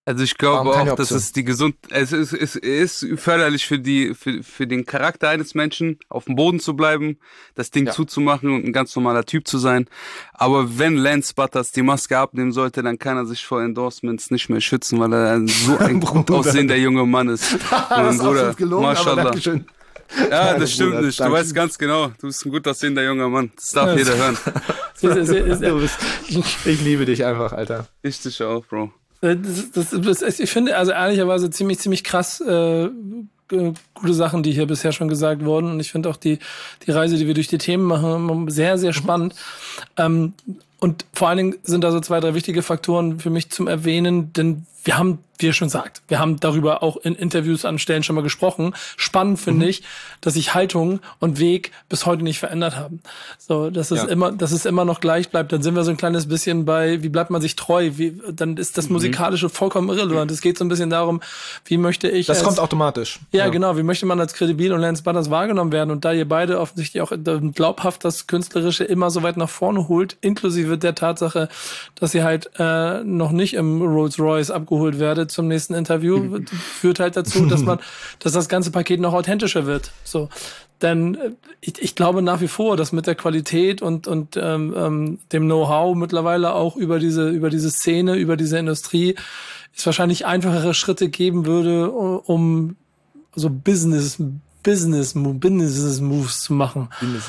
Also ich glaube Warum keine auch, dass Option? es die gesund, es ist, es ist förderlich für die, für, für den Charakter eines Menschen, auf dem Boden zu bleiben, das Ding Ja. zuzumachen und ein ganz normaler Typ zu sein. Aber wenn Lance Butters die Maske abnehmen sollte, dann kann er sich vor Endorsements nicht mehr schützen, weil er ein- so ein gut Bruder. aussehender junger Mann ist. Das ist absolut gelogen, aber Mashallah. Dankeschön. Ja, Kleiner das stimmt Bruder, nicht. Du danke. weißt ganz genau, du bist ein gut aussehender junger Mann. Das darf Ja. jeder hören. Sehr, sehr, sehr, Du bist, ich liebe dich einfach, Alter. Ich dich auch, Bro. Das, das, das, das, ich finde also ehrlicherweise ziemlich, ziemlich krass äh, g- gute Sachen, die hier bisher schon gesagt wurden. Und ich finde auch die, die Reise, die wir durch die Themen machen, sehr, sehr spannend. Ähm, und vor allen Dingen sind da so zwei, drei wichtige Faktoren für mich zum Erwähnen, denn wir haben, wie ihr schon sagt, wir haben darüber auch in Interviews an Stellen schon mal gesprochen. Spannend finde ich, dass sich Haltung und Weg bis heute nicht verändert haben. So, dass es Ja. immer, dass es immer noch gleich bleibt. Dann sind wir so ein kleines bisschen bei, wie bleibt man sich treu? Wie, dann ist das Musikalische vollkommen irrelevant. Es geht so ein bisschen darum, wie möchte ich Das als, kommt automatisch. ja, genau, wie möchte man als Credibil und Lance Butters wahrgenommen werden? Und da ihr beide offensichtlich auch glaubhaft das Künstlerische immer so weit nach vorne holt, inklusive der Tatsache, dass ihr halt äh, noch nicht im Rolls Royce abgeholt werdet zum nächsten Interview, führt halt dazu, dass man, dass das ganze Paket noch authentischer wird. So. Denn äh, ich, ich glaube nach wie vor, dass mit der Qualität und, und ähm, ähm, dem Know-how mittlerweile auch über diese, über diese Szene, über diese Industrie es wahrscheinlich einfachere Schritte geben würde, um so Business, Business, Business Moves zu machen.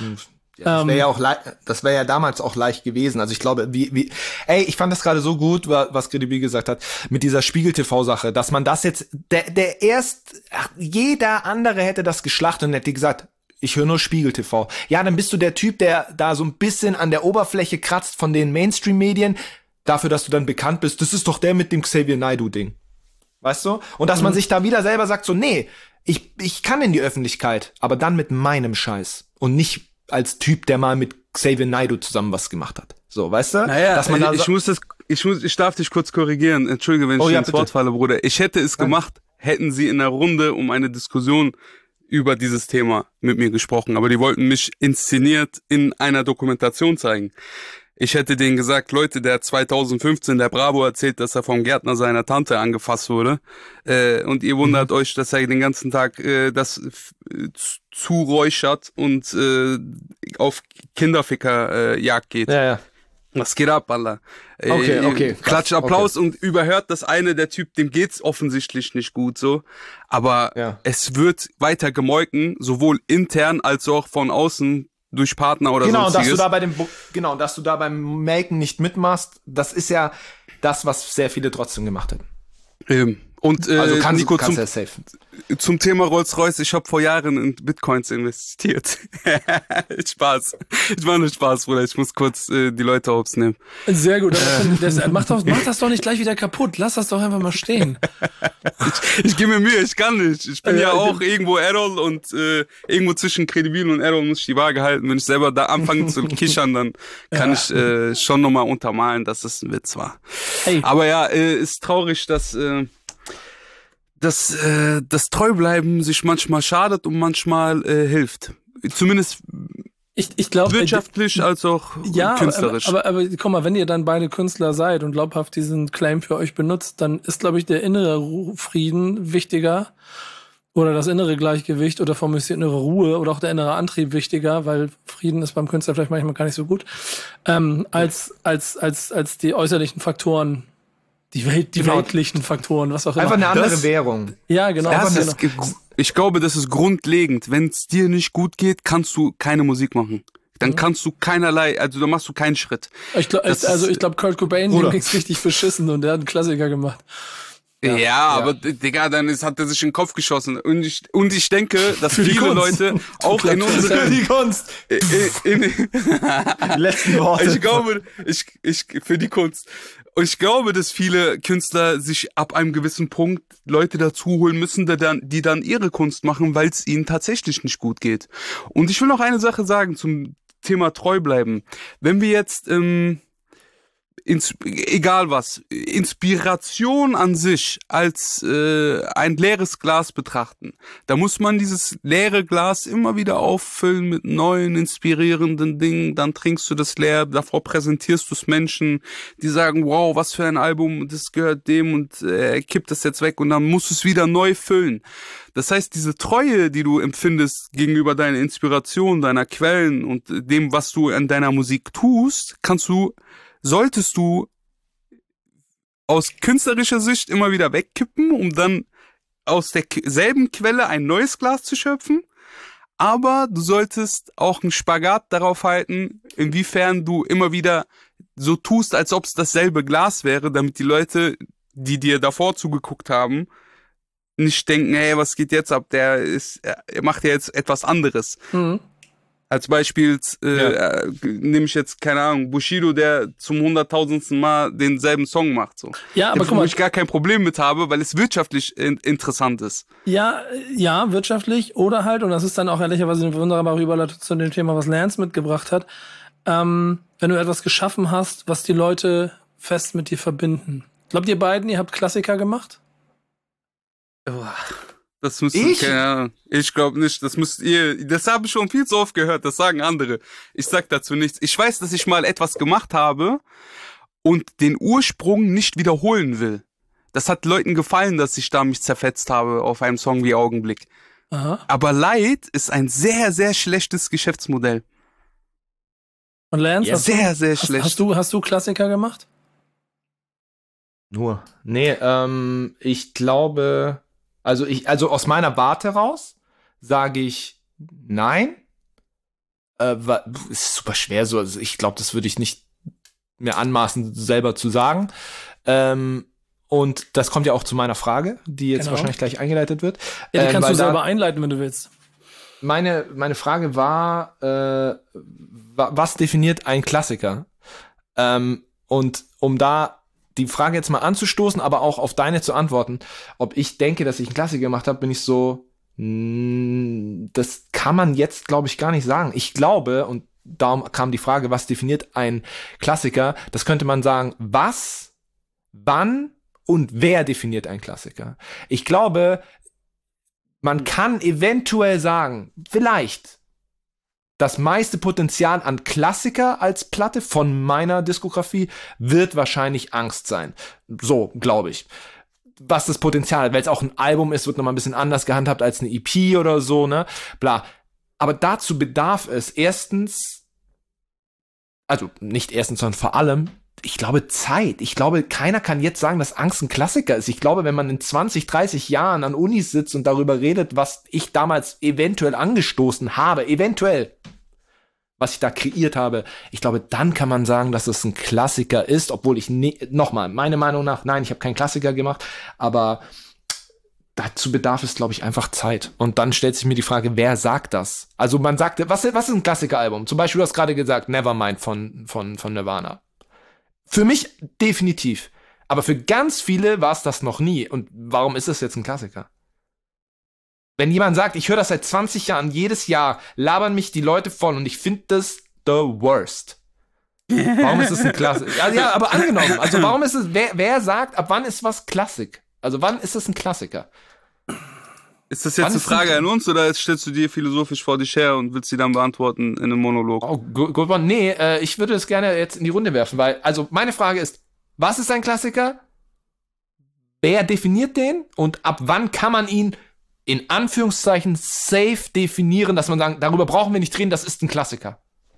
Ja, das wäre ja auch lei- das wäre ja damals auch leicht gewesen. Also ich glaube, wie, wie, ey, ich fand das gerade so gut, wa- was Credibil gesagt hat, mit dieser Spiegel-T V-Sache, dass man das jetzt, der, der erst, ach, jeder andere hätte das geschlachtet und hätte gesagt, ich höre nur Spiegel-T V. Ja, dann bist du der Typ, der da so ein bisschen an der Oberfläche kratzt von den Mainstream-Medien, dafür, dass du dann bekannt bist. Das ist doch der mit dem Xavier Naidoo-Ding. Weißt du? Und dass man sich da wieder selber sagt, so, nee, ich, ich kann in die Öffentlichkeit, aber dann mit meinem Scheiß und nicht als Typ, der mal mit Xavier Naidoo zusammen was gemacht hat. So, weißt du? Naja, dass man da ich, ich so- muss das, ich muss, ich darf dich kurz korrigieren. Entschuldige, wenn ich Oh, dir ja, ins bitte. Wort falle, Bruder. Ich hätte es gemacht, hätten sie in der Runde um eine Diskussion über dieses Thema mit mir gesprochen. Aber die wollten mich inszeniert in einer Dokumentation zeigen. Ich hätte denen gesagt, Leute, der zweitausendfünfzehn der Bravo erzählt, dass er vom Gärtner seiner Tante angefasst wurde. Äh, und ihr wundert Mhm. euch, dass er den ganzen Tag äh, das äh, zuräuchert und äh, auf Kinderficker äh, Jagd geht. ja, ja. Was geht ab, Alter? Äh, Okay, okay, Klatsch, krass, Applaus und überhört das eine, der Typ, dem geht's offensichtlich nicht gut so. Aber Ja. es wird weiter gemolken, sowohl intern als auch von außen durch Partner oder Genau, und dass du sonstiges. da bei dem, Bu- genau, dass du da beim Melken nicht mitmachst, das ist ja das, was sehr viele trotzdem gemacht hätten. Ähm, und äh, Also kannst Nico, du kannst zum, ja safe. zum Thema Rolls-Royce, ich habe vor Jahren in Bitcoins investiert. Spaß. Ich mache nur Spaß, Bruder. Ich muss kurz äh, die Leute aufs nehmen. Sehr gut. Aber das, mach, doch, mach das doch nicht gleich wieder kaputt. Lass das doch einfach mal stehen. Ich, ich gebe mir Mühe, ich kann nicht. Ich bin Ja, ja ich- auch irgendwo Errol und äh, irgendwo zwischen Credibil und Errol muss ich die Waage halten. Wenn ich selber da anfange zu kichern, dann kann Ja. ich äh, schon nochmal untermalen, dass es ein Witz war. Hey. Aber ja, äh, ist traurig, dass äh, dass äh, das Treubleiben sich manchmal schadet und manchmal äh, hilft. Zumindest Ich, ich glaube, wirtschaftlich als auch ja, künstlerisch. aber, aber, aber guck mal, wenn ihr dann beide Künstler seid und glaubhaft diesen Claim für euch benutzt, dann ist, glaube ich, der innere Ru- Frieden wichtiger oder das innere Gleichgewicht oder von mir aus die innere Ruhe oder auch der innere Antrieb wichtiger, weil Frieden ist beim Künstler vielleicht manchmal gar nicht so gut, ähm, als, als, als, als die äußerlichen Faktoren, die, Welt, die Genau. weltlichen Faktoren, was auch immer. Einfach eine andere Das- Währung. Ja, genau. Das genau. ist, ge- ich glaube, das ist grundlegend. Wenn es dir nicht gut geht, kannst du keine Musik machen. Dann Mhm. kannst du keinerlei, also dann machst du keinen Schritt. Ich glaub, das also ist- ich glaube, Kurt Cobain, dem Bruder. ging's richtig beschissen und der hat einen Klassiker gemacht. Ja, aber d- Digga, dann ist, hat er sich in den Kopf geschossen. Und ich, und ich denke, dass Für die viele Kunst. Leute auch in Für unseren, die Kunst. in, in, Die letzten Worte. ich glaube, ich, ich, für die Kunst. Und ich glaube, dass viele Künstler sich ab einem gewissen Punkt Leute dazu holen müssen, die dann, die dann ihre Kunst machen, weil es ihnen tatsächlich nicht gut geht. Und ich will noch eine Sache sagen zum Thema treu bleiben. Wenn wir jetzt, ähm, ins, egal was, Inspiration an sich als äh, ein leeres Glas betrachten. Da muss man dieses leere Glas immer wieder auffüllen mit neuen, inspirierenden Dingen. Dann trinkst du das leer, davor präsentierst du es Menschen, die sagen, wow, was für ein Album, das gehört dem und er äh, kippt das jetzt weg und dann musst du es wieder neu füllen. Das heißt, diese Treue, die du empfindest gegenüber deiner Inspiration, deiner Quellen und dem, was du an deiner Musik tust, kannst du solltest du aus künstlerischer Sicht immer wieder wegkippen, um dann aus derselben Quelle ein neues Glas zu schöpfen. Aber du solltest auch einen Spagat darauf halten, inwiefern du immer wieder so tust, als ob es dasselbe Glas wäre, damit die Leute, die dir davor zugeguckt haben, nicht denken, hey, was geht jetzt ab? Der ist, er macht ja jetzt etwas anderes. Mhm. Als Beispiel äh, ja. äh, nehme ich jetzt, keine Ahnung, Bushido, der zum hunderttausendsten Mal denselben Song macht. So. Ja, aber guck mal, wo ich gar kein Problem mit habe, weil es wirtschaftlich in- interessant ist. Ja, ja, wirtschaftlich oder halt, und das ist dann auch ehrlicherweise eine wunderbare Überleitung zu dem Thema, was Lance mitgebracht hat, ähm, wenn du etwas geschaffen hast, was die Leute fest mit dir verbinden. Glaubt ihr beiden, ihr habt Klassiker gemacht? Das müsst ich? Keine Ahnung. Ich glaube nicht. Das müsst ihr. Das habe ich schon viel zu oft gehört. Das sagen andere. Ich sag dazu nichts. Ich weiß, dass ich mal etwas gemacht habe und den Ursprung nicht wiederholen will. Das hat Leuten gefallen, dass ich da mich zerfetzt habe auf einem Song wie Augenblick. Aha. Aber Light ist ein sehr, sehr schlechtes Geschäftsmodell. Und Lance, ja, hast sehr, du, sehr hast, schlecht. Hast du, hast du Klassiker gemacht? Nur. Nee, ähm, ich glaube, also ich, also aus meiner Warte raus sage ich nein. Äh, wa- ist super schwer so. Also ich glaube, das würde ich nicht mir anmaßen, selber zu sagen. Ähm, und das kommt ja auch zu meiner Frage, die jetzt Genau. wahrscheinlich gleich eingeleitet wird. Ja, die Ähm, kannst weil du da- selber einleiten, wenn du willst. Meine, meine Frage war, äh, wa- was definiert ein Klassiker? Ähm, und um da die Frage jetzt mal anzustoßen, aber auch auf deine zu antworten, ob ich denke, dass ich einen Klassiker gemacht habe, bin ich so, mh, das kann man jetzt, glaube ich, gar nicht sagen. Ich glaube, und darum kam die Frage, was definiert ein Klassiker? Das könnte man sagen, was, wann und wer definiert ein Klassiker? Ich glaube, man kann eventuell sagen, vielleicht das meiste Potenzial an Klassiker als Platte von meiner Diskografie wird wahrscheinlich Angst sein. So, glaube ich. Was das Potenzial, weil es auch ein Album ist, wird nochmal ein bisschen anders gehandhabt als eine E P oder so, ne? Bla. Aber dazu bedarf es erstens, also nicht erstens, sondern vor allem, ich glaube, Zeit. Ich glaube, keiner kann jetzt sagen, dass Angst ein Klassiker ist. Ich glaube, wenn man in zwanzig, dreißig Jahren an Unis sitzt und darüber redet, was ich damals eventuell angestoßen habe, eventuell, was ich da kreiert habe, ich glaube, dann kann man sagen, dass es ein Klassiker ist, obwohl ich, ne- nochmal, meiner Meinung nach, nein, ich habe keinen Klassiker gemacht, aber dazu bedarf es, glaube ich, einfach Zeit. Und dann stellt sich mir die Frage, wer sagt das? Also man sagt, was, was ist ein Klassikeralbum? Zum Beispiel, du hast gerade gesagt, Nevermind von, von, von Nirvana. Für mich definitiv. Aber für ganz viele war es das noch nie. Und warum ist es jetzt ein Klassiker? Wenn jemand sagt, ich höre das seit zwanzig Jahren, jedes Jahr labern mich die Leute voll und ich finde das the worst. Warum ist es ein Klassiker? Ja, ja, aber angenommen. Also warum ist es, wer, wer sagt, ab wann ist was Klassik? Also wann ist es ein Klassiker? Ist das jetzt Wann eine ist Frage das- an uns oder stellst du dir philosophisch vor dich her und willst sie dann beantworten in einem Monolog? Oh, gut, gut, nee, äh, ich würde es gerne jetzt in die Runde werfen, weil, also meine Frage ist, was ist ein Klassiker? Wer definiert den? Und ab wann kann man ihn in Anführungszeichen safe definieren, dass man sagen, darüber brauchen wir nicht reden, das ist ein Klassiker.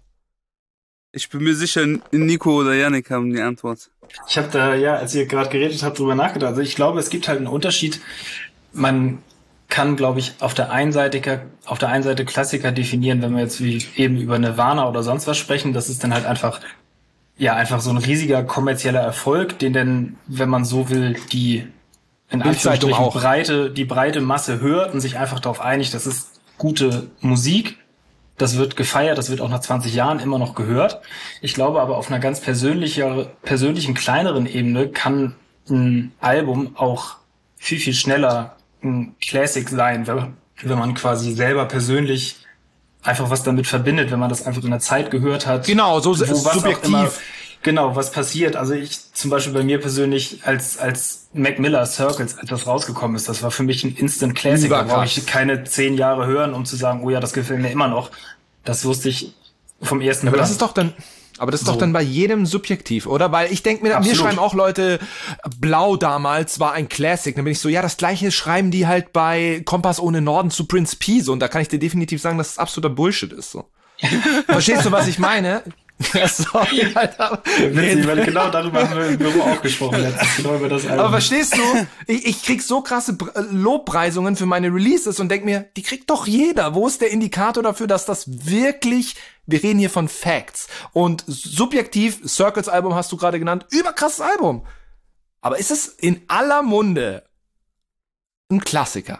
Ich bin mir sicher, Nico oder Yannick haben die Antwort. Ich habe da, ja, als ihr gerade geredet habt, drüber nachgedacht. Also ich glaube, es gibt halt einen Unterschied. Man kann, glaube ich, auf der einen Seite, auf der einen Seite Klassiker definieren, wenn wir jetzt wie eben über Nirvana oder sonst was sprechen. Das ist dann halt einfach, ja, einfach so ein riesiger kommerzieller Erfolg, den dann, wenn man so will, die in Bildzeitung Anführungsstrichen auch. breite, die breite Masse hört und sich einfach darauf einigt, das ist gute Musik. Das wird gefeiert, das wird auch nach zwanzig Jahren immer noch gehört. Ich glaube aber auf einer ganz persönlicher, persönlichen, kleineren Ebene kann ein Album auch viel, viel schneller ein Classic sein, wenn wenn man quasi selber persönlich einfach was damit verbindet, wenn man das einfach in der Zeit gehört hat. Genau, so wo was auch subjektiv. immer- Genau, was passiert? Also ich zum Beispiel bei mir persönlich, als als Mac Miller Circles etwas rausgekommen ist, das war für mich ein Instant Classic. Da brauche ich keine zehn Jahre hören, um zu sagen, oh ja, das gefällt mir immer noch. Das wusste ich vom ersten Mal. Aber das ist doch dann, aber das ist So. doch dann bei jedem subjektiv, oder? Weil ich denke mir, Absolut. mir schreiben auch Leute, Blau damals war ein Classic. Dann bin ich so, ja, das gleiche schreiben die halt bei Kompass ohne Norden zu Prince P. So, und da kann ich dir definitiv sagen, dass es absoluter Bullshit ist. So. Verstehst du, was ich meine? Ja, sorry, Alter. Witzig, weil genau darüber haben wir im Büro auch gesprochen letztens, genau über das Album. Aber verstehst du, ich, ich krieg so krasse Br- Lobpreisungen für meine Releases und denk mir, die kriegt doch jeder. Wo ist der Indikator dafür, dass das wirklich, wir reden hier von Facts. Und subjektiv, Circles Album hast du gerade genannt, überkrasses Album. Aber ist es in aller Munde ein Klassiker?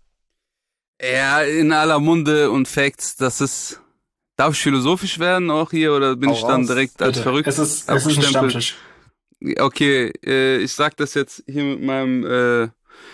Ja, in aller Munde und Facts, das ist... Darf ich philosophisch werden auch hier oder bin Hau ich dann raus, direkt als Bitte. verrückt Es ist, es ist ein abgestempelt? Stammtisch. Okay, äh, ich sag das jetzt hier mit meinem äh,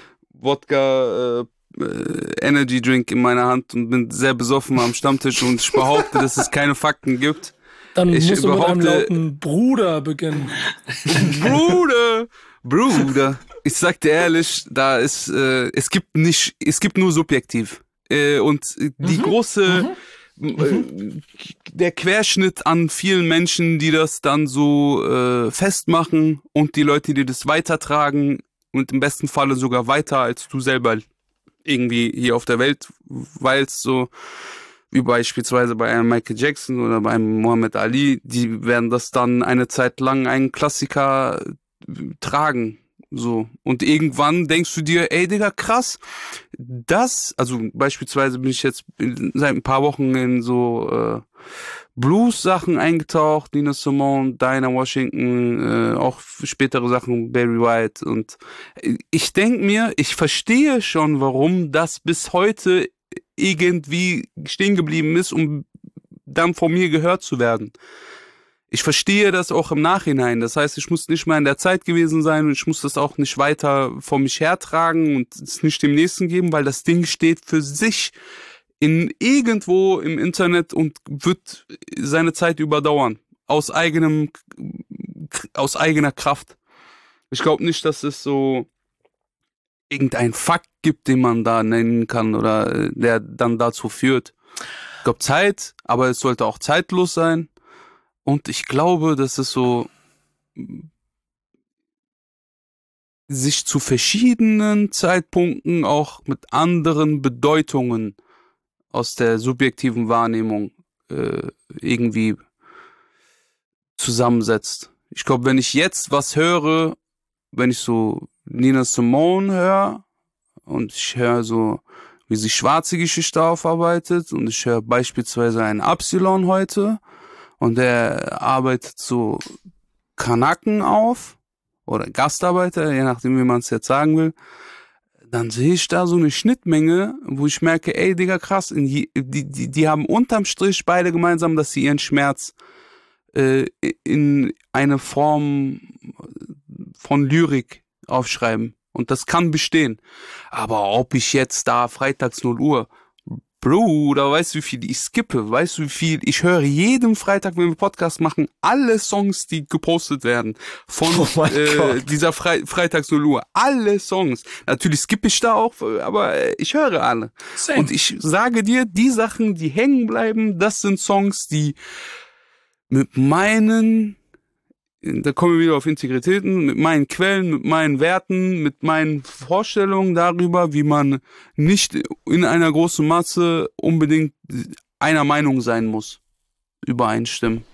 Wodka äh, äh, Energy Drink in meiner Hand und bin sehr besoffen am Stammtisch und ich behaupte, dass es keine Fakten gibt. Dann Ich musst du mit einem behaupte- lauten Bruder beginnen. Bruder, Bruder, ich sag dir ehrlich, da ist äh, es gibt nicht, es gibt nur subjektiv äh, und die große äh, der Querschnitt an vielen Menschen, die das dann so äh, festmachen und die Leute, die das weitertragen und im besten Falle sogar weiter als du selber irgendwie hier auf der Welt weilst, so wie beispielsweise bei einem Michael Jackson oder bei einem Muhammad Ali, die werden das dann eine Zeit lang einen Klassiker äh, tragen. So. Und irgendwann denkst du dir, ey Digga, krass, das, also beispielsweise bin ich jetzt seit ein paar Wochen in so äh, Blues-Sachen eingetaucht, Nina Simone, Dinah Washington, äh, auch spätere Sachen, Barry White. Und ich denk mir, ich verstehe schon, warum das bis heute irgendwie stehen geblieben ist, um dann von mir gehört zu werden. Ich verstehe das auch im Nachhinein. Das heißt, ich muss nicht mehr in der Zeit gewesen sein und ich muss das auch nicht weiter vor mich hertragen und es nicht dem Nächsten geben, weil das Ding steht für sich in irgendwo im Internet und wird seine Zeit überdauern. Aus eigenem, aus eigener Kraft. Ich glaube nicht, dass es so irgendein Fakt gibt, den man da nennen kann oder der dann dazu führt. Ich glaube Zeit, aber es sollte auch zeitlos sein. Und ich glaube, dass es so sich zu verschiedenen Zeitpunkten auch mit anderen Bedeutungen aus der subjektiven Wahrnehmung äh, irgendwie zusammensetzt. Ich glaube, wenn ich jetzt was höre, wenn ich so Nina Simone höre und ich höre so, wie sie schwarze Geschichte aufarbeitet und ich höre beispielsweise einen Absilon heute und der arbeitet so Kanaken auf oder Gastarbeiter, je nachdem, wie man es jetzt sagen will, dann sehe ich da so eine Schnittmenge, wo ich merke, ey, Digga, krass, in je, die, die, die haben unterm Strich beide gemeinsam, dass sie ihren Schmerz äh, in eine Form von Lyrik aufschreiben. Und das kann bestehen. Aber ob ich jetzt da freitags null Uhr, Bruder, weißt du, wie viel ich skippe? Weißt du, wie viel? Ich höre jeden Freitag, wenn wir Podcast machen, alle Songs, die gepostet werden von Oh mein äh, Gott. dieser Fre freitags null Uhr. Alle Songs. Natürlich skippe ich da auch, aber ich höre alle. Same. Und ich sage dir, die Sachen, die hängen bleiben, das sind Songs, die mit meinen, da kommen wir wieder auf Integritäten, mit meinen Quellen, mit meinen Werten, mit meinen Vorstellungen darüber, wie man nicht in einer großen Masse unbedingt einer Meinung sein muss, übereinstimmen.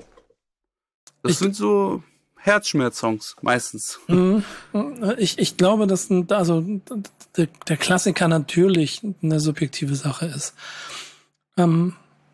Das Ich- sind so Herzschmerz-Songs meistens. Mhm. Ich, ich glaube, dass ein- also der, der Klassiker natürlich eine subjektive Sache ist. Ähm,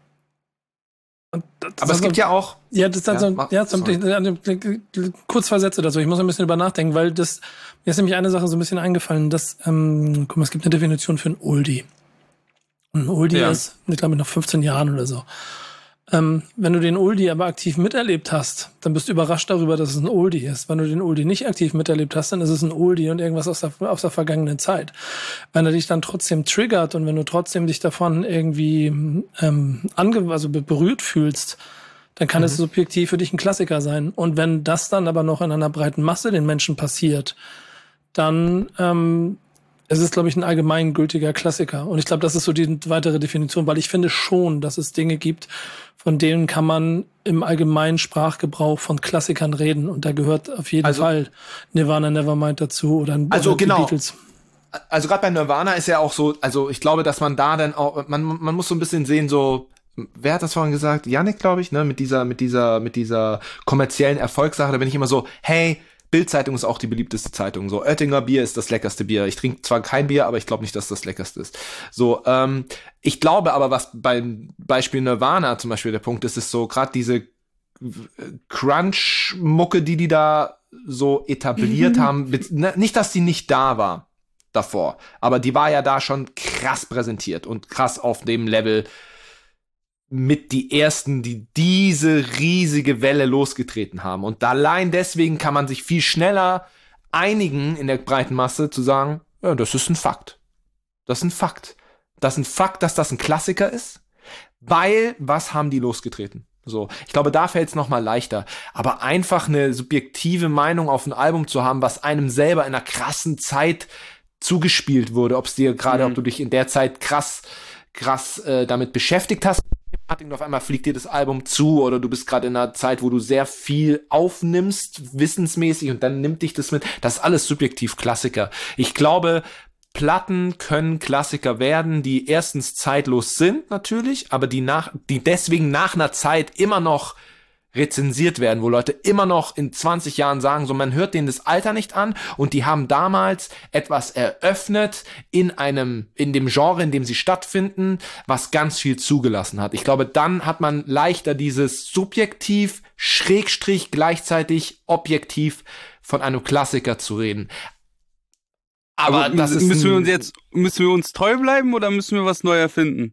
und das- Aber es also- gibt ja auch, Ja, das ist dann Ja, so, mach- ja, so, sorry. kurz zwei Sätze dazu. Ich muss ein bisschen drüber nachdenken, weil das, mir ist nämlich eine Sache so ein bisschen eingefallen, dass, ähm, guck mal, es gibt eine Definition für ein Oldie. Und ein Oldie Ja. ist, ich glaube, nach fünfzehn Jahren oder so. Ähm, wenn du den Oldie aber aktiv miterlebt hast, dann bist du überrascht darüber, dass es ein Oldie ist. Wenn du den Oldie nicht aktiv miterlebt hast, dann ist es ein Oldie und irgendwas aus der, aus der vergangenen Zeit. Wenn er dich dann trotzdem triggert und wenn du trotzdem dich davon irgendwie ähm, ange also be- berührt fühlst, dann kann mhm. es subjektiv für dich ein Klassiker sein. Und wenn das dann aber noch in einer breiten Masse den Menschen passiert, dann ähm, es ist, glaube ich, ein allgemeingültiger Klassiker. Und ich glaube, das ist so die weitere Definition, weil ich finde schon, dass es Dinge gibt, von denen kann man im allgemeinen Sprachgebrauch von Klassikern reden. Und da gehört auf jeden also, Fall Nirvana Nevermind dazu oder, also oder die genau. Beatles. Also gerade bei Nirvana ist ja auch so, also ich glaube, dass man da dann auch, man, man muss so ein bisschen sehen, so, wer hat das vorhin gesagt? Yannick, glaube ich, ne, mit dieser, mit dieser, mit dieser kommerziellen Erfolgssache, da bin ich immer so, hey, Bild-Zeitung ist auch die beliebteste Zeitung. So, Oettinger Bier ist das leckerste Bier. Ich trinke zwar kein Bier, aber ich glaube nicht, dass das leckerste ist. So, ähm, ich glaube aber, was beim Beispiel Nirvana zum Beispiel der Punkt ist, ist so gerade diese Crunch-Mucke, die die da so etabliert mhm. haben. Nicht, dass die nicht da war davor, aber die war ja da schon krass präsentiert und krass auf dem Level mit die ersten, die diese riesige Welle losgetreten haben. Und allein deswegen kann man sich viel schneller einigen in der breiten Masse zu sagen, ja, das ist ein Fakt. Das ist ein Fakt. Das ist ein Fakt, dass das ein Klassiker ist, weil was haben die losgetreten? So, ich glaube, da fällt es noch mal leichter. Aber einfach eine subjektive Meinung auf ein Album zu haben, was einem selber in einer krassen Zeit zugespielt wurde, ob es dir gerade, mhm. ob du dich in der Zeit krass, krass äh, damit beschäftigt hast, und auf einmal fliegt dir das Album zu oder du bist gerade in einer Zeit, wo du sehr viel aufnimmst, wissensmäßig und dann nimmt dich das mit. Das ist alles subjektiv Klassiker. Ich glaube, Platten können Klassiker werden, die erstens zeitlos sind natürlich, aber die nach, die deswegen nach einer Zeit immer noch rezensiert werden, wo Leute immer noch in zwanzig Jahren sagen, so man hört denen das Alter nicht an und die haben damals etwas eröffnet in einem, in dem Genre, in dem sie stattfinden, was ganz viel zugelassen hat. Ich glaube, dann hat man leichter dieses subjektiv, Schrägstrich, gleichzeitig objektiv von einem Klassiker zu reden. Aber, Aber das ist müssen wir uns jetzt, müssen wir uns treu bleiben oder müssen wir was neu erfinden?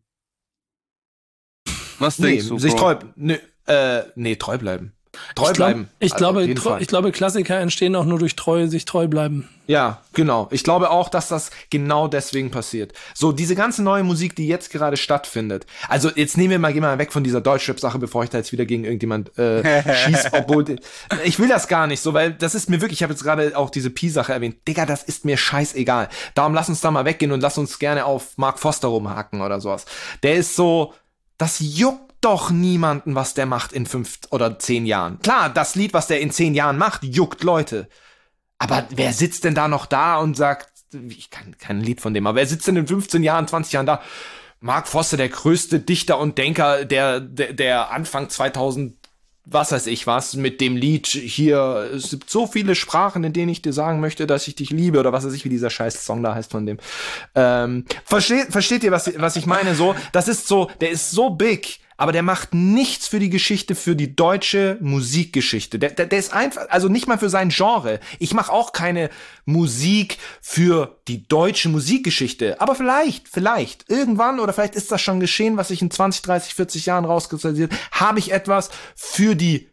Was nee, denkst du? Sich Bro? treu, nö, Äh, nee, treu bleiben. Treu ich glaub, bleiben. Ich, also glaube, treu, ich glaube, Klassiker entstehen auch nur durch treu, sich treu bleiben. Ja, genau. Ich glaube auch, dass das genau deswegen passiert. So, diese ganze neue Musik, die jetzt gerade stattfindet. Also, jetzt nehmen wir mal, gehen wir mal weg von dieser Deutschrap-Sache, bevor ich da jetzt wieder gegen irgendjemand äh, schieß, obwohl, ich will das gar nicht so, weil das ist mir wirklich, ich habe jetzt gerade auch diese Pi-Sache erwähnt. Digga, das ist mir scheißegal. Darum lass uns da mal weggehen und lass uns gerne auf Mark Foster rumhacken oder sowas. Der ist so, das juckt doch niemanden, was der macht in fünf oder zehn Jahren. Klar, das Lied, was der in zehn Jahren macht, juckt Leute. Aber wer sitzt denn da noch da und sagt, ich kann kein Lied von dem, aber wer sitzt denn in fünfzehn Jahren, zwanzig Jahren da? Mark Foster, der größte Dichter und Denker, der, der, der Anfang zweitausend, was weiß ich was, mit dem Lied hier, es gibt so viele Sprachen, in denen ich dir sagen möchte, dass ich dich liebe, oder was weiß ich, wie dieser scheiß Song da heißt von dem. Ähm, versteht, versteht ihr, was, was ich meine? So, das ist so, der ist so big, aber der macht nichts für die Geschichte, für die deutsche Musikgeschichte. Der, der, der ist einfach, also nicht mal für sein Genre. Ich mache auch keine Musik für die deutsche Musikgeschichte. Aber vielleicht, vielleicht, irgendwann, oder vielleicht ist das schon geschehen, was ich in zwanzig, dreißig, vierzig Jahren rauskristallisiert, habe ich etwas für die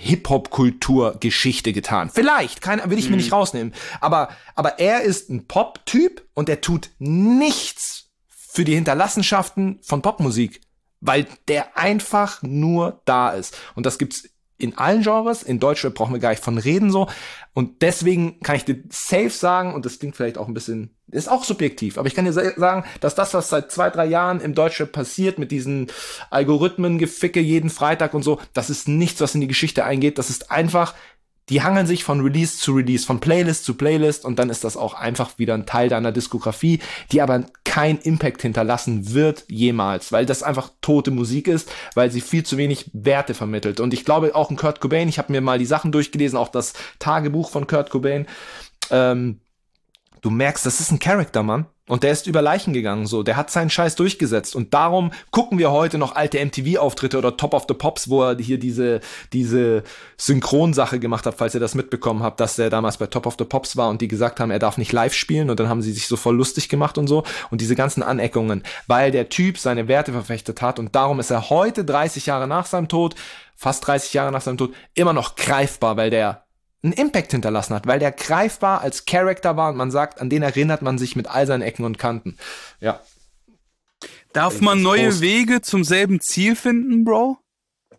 Hip-Hop-Kultur-Geschichte getan. Vielleicht, keine, will ich mir nicht rausnehmen. Aber, aber er ist ein Pop-Typ und er tut nichts für die Hinterlassenschaften von Popmusik. Weil der einfach nur da ist. Und das gibt's in allen Genres. In Deutschrap brauchen wir gar nicht von reden so. Und deswegen kann ich dir safe sagen, und das klingt vielleicht auch ein bisschen, ist auch subjektiv, aber ich kann dir sagen, dass das, was seit zwei, drei Jahren im Deutschrap passiert, mit diesen Algorithmen-Geficke jeden Freitag und so, das ist nichts, was in die Geschichte eingeht. Das ist einfach, die hangeln sich von Release zu Release, von Playlist zu Playlist und dann ist das auch einfach wieder ein Teil deiner Diskografie, die aber keinen Impact hinterlassen wird jemals, weil das einfach tote Musik ist, weil sie viel zu wenig Werte vermittelt. Und ich glaube auch ein Kurt Cobain, ich habe mir mal die Sachen durchgelesen, auch das Tagebuch von Kurt Cobain, ähm, du merkst, das ist ein Charakter, Mann. Und der ist über Leichen gegangen, so. Der hat seinen Scheiß durchgesetzt. Und darum gucken wir heute noch alte M T V-Auftritte oder Top of the Pops, wo er hier diese, diese Synchronsache gemacht hat, falls ihr das mitbekommen habt, dass er damals bei Top of the Pops war und die gesagt haben, er darf nicht live spielen. Und dann haben sie sich so voll lustig gemacht und so. Und diese ganzen Aneckungen, weil der Typ seine Werte verfechtet hat. Und darum ist er heute, dreißig Jahre nach seinem Tod, fast dreißig Jahre nach seinem Tod, immer noch greifbar, weil der einen Impact hinterlassen hat, weil der greifbar als Charakter war und man sagt, an den erinnert man sich mit all seinen Ecken und Kanten. Ja. Darf man neue groß. Wege zum selben Ziel finden, Bro?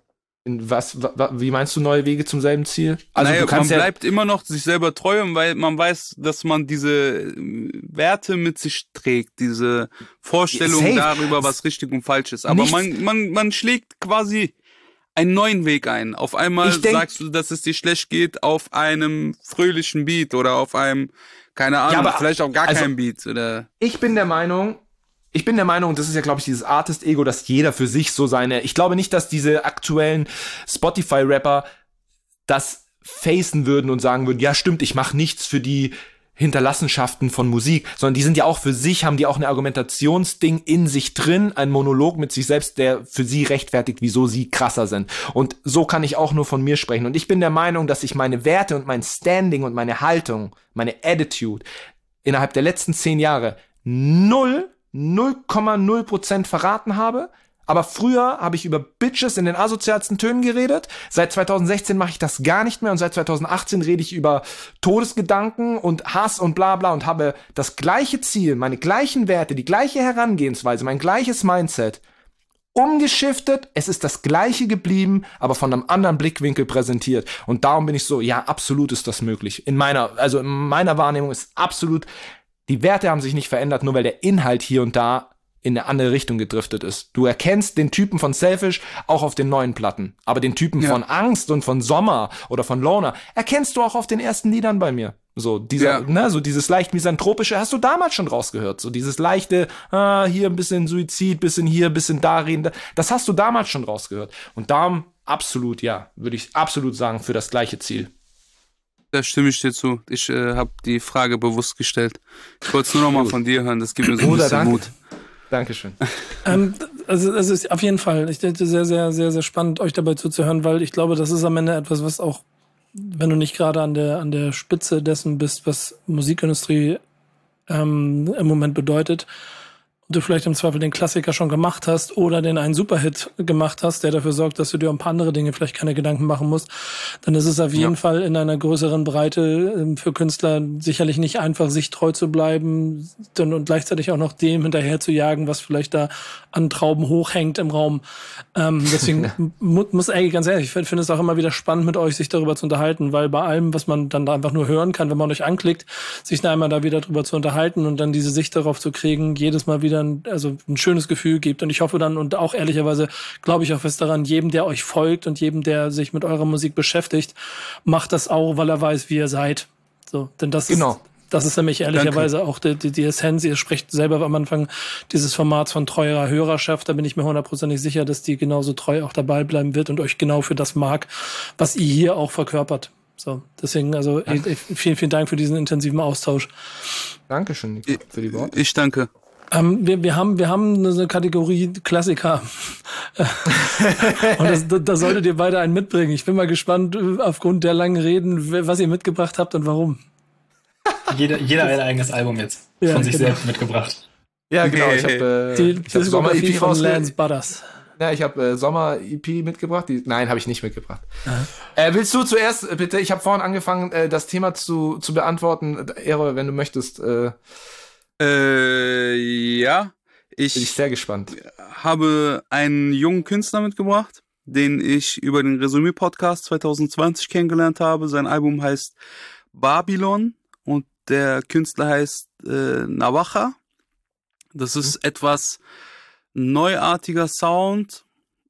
In was, wa, wie meinst du neue Wege zum selben Ziel? Also naja, du kannst man ja bleibt immer noch sich selber treu, weil man weiß, dass man diese Werte mit sich trägt, diese Vorstellung Safe. darüber, was richtig und falsch ist. Aber man, man, man schlägt quasi einen neuen Weg ein. Auf einmal denk, sagst du, dass es dir schlecht geht auf einem fröhlichen Beat oder auf einem, keine Ahnung, ja, aber, vielleicht auch gar also, kein Beat. Oder ich bin der Meinung, Ich bin der Meinung, das ist ja, glaube ich, dieses Artist-Ego, dass jeder für sich so seine, ich glaube nicht, dass diese aktuellen Spotify-Rapper das facen würden und sagen würden, ja stimmt, ich mache nichts für die Hinterlassenschaften von Musik, sondern die sind ja auch für sich, haben die auch ein Argumentationsding in sich drin, ein Monolog mit sich selbst, der für sie rechtfertigt, wieso sie krasser sind. Und so kann ich auch nur von mir sprechen. Und ich bin der Meinung, dass ich meine Werte und mein Standing und meine Haltung, meine Attitude innerhalb der letzten zehn Jahre null null Komma null Prozent verraten habe, aber früher habe ich über Bitches in den asozialsten Tönen geredet. Seit zwanzig sechzehn mache ich das gar nicht mehr und seit zwanzig achtzehn rede ich über Todesgedanken und Hass und bla bla und habe das gleiche Ziel, meine gleichen Werte, die gleiche Herangehensweise, mein gleiches Mindset umgeschiftet. Es ist das gleiche geblieben, aber von einem anderen Blickwinkel präsentiert. Und darum bin ich so, ja, absolut ist das möglich. In meiner, also in meiner Wahrnehmung ist absolut. Die Werte haben sich nicht verändert, nur weil der Inhalt hier und da in eine andere Richtung gedriftet ist. Du erkennst den Typen von Selfish auch auf den neuen Platten. Aber den Typen ja. von Angst und von Sommer oder von Loner erkennst du auch auf den ersten Liedern bei mir. So, dieser, ja. ne, so dieses leicht misanthropische hast du damals schon rausgehört. So dieses leichte, ah, hier ein bisschen Suizid, bisschen hier, bisschen da reden. Das hast du damals schon rausgehört. Und darum absolut, ja, würde ich absolut sagen, für das gleiche Ziel. Da stimme ich dir zu. Ich äh, habe die Frage bewusst gestellt. Ich wollte es nur noch mal von dir hören. Das gibt mir so ein bisschen danke. Mut. Dankeschön. ähm, also es ist auf jeden Fall, ich denke, sehr, sehr, sehr, sehr spannend, euch dabei zuzuhören, weil ich glaube, das ist am Ende etwas, was auch, wenn du nicht gerade an der, an der Spitze dessen bist, was Musikindustrie ähm, im Moment bedeutet, du vielleicht im Zweifel den Klassiker schon gemacht hast oder den einen Superhit gemacht hast, der dafür sorgt, dass du dir um ein paar andere Dinge vielleicht keine Gedanken machen musst, dann ist es auf jeden ja. Fall in einer größeren Breite für Künstler sicherlich nicht einfach, sich treu zu bleiben und gleichzeitig auch noch dem hinterher zu jagen, was vielleicht da an Trauben hochhängt im Raum. Ähm, deswegen muss, ey, ganz ehrlich, ich finde es auch immer wieder spannend, mit euch sich darüber zu unterhalten, weil bei allem, was man dann da einfach nur hören kann, wenn man euch anklickt, sich einmal da wieder drüber zu unterhalten und dann diese Sicht darauf zu kriegen, jedes Mal wieder ein, also ein schönes Gefühl gibt. Und ich hoffe dann, und auch ehrlicherweise glaube ich auch fest daran, jedem, der euch folgt und jedem, der sich mit eurer Musik beschäftigt, macht das auch, weil er weiß, wie ihr seid. So, denn das genau. ist Das ist nämlich ehrlicherweise Danke. auch die, die, die Essenz. Ihr sprecht selber am Anfang dieses Formats von treuer Hörerschaft. Da bin ich mir hundertprozentig sicher, dass die genauso treu auch dabei bleiben wird und euch genau für das mag, was ihr hier auch verkörpert. So, deswegen, also ich, vielen, vielen Dank für diesen intensiven Austausch. Dankeschön Nico, für die Worte. Ich danke. Ähm, wir, wir haben, wir haben eine Kategorie Klassiker. Und das, da, da solltet ihr beide einen mitbringen. Ich bin mal gespannt, aufgrund der langen Reden, was ihr mitgebracht habt und warum. Jeder, jeder ein eigenes Album jetzt ja, von sich genau. selbst mitgebracht. Ja, genau. Ich habe äh, die, die hab Sommer-E P von rausge- Lance Butters. Ja, ich habe äh, Sommer-E P mitgebracht. Die, nein, habe ich nicht mitgebracht. Äh, willst du zuerst, äh, bitte? Ich habe vorhin angefangen, äh, das Thema zu, zu beantworten. Ero, wenn du möchtest. Äh, äh, ja. Ich bin ich sehr gespannt. habe einen jungen Künstler mitgebracht, den ich über den Resümee-Podcast zwanzig zwanzig kennengelernt habe. Sein Album heißt Babylon. Und der Künstler heißt äh, Navaja. Das ist mhm. etwas neuartiger Sound.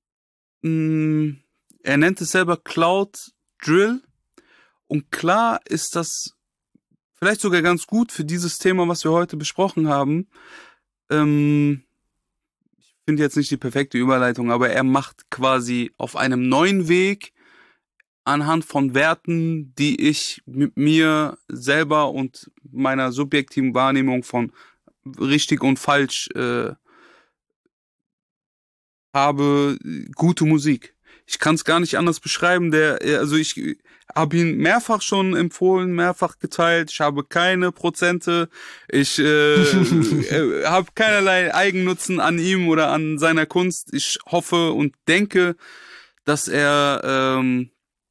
Mm, er nennt es selber Cloud Drill. Und klar ist das vielleicht sogar ganz gut für dieses Thema, was wir heute besprochen haben. Ähm, ich finde jetzt nicht die perfekte Überleitung, aber er macht quasi auf einem neuen Weg anhand von Werten, die ich mit mir selber und meiner subjektiven Wahrnehmung von richtig und falsch äh, habe, gute Musik. Ich kann es gar nicht anders beschreiben. Der, also ich habe ihn mehrfach schon empfohlen, mehrfach geteilt. Ich habe keine Prozente. Ich äh, habe keinerlei Eigennutzen an ihm oder an seiner Kunst. Ich hoffe und denke, dass er ähm,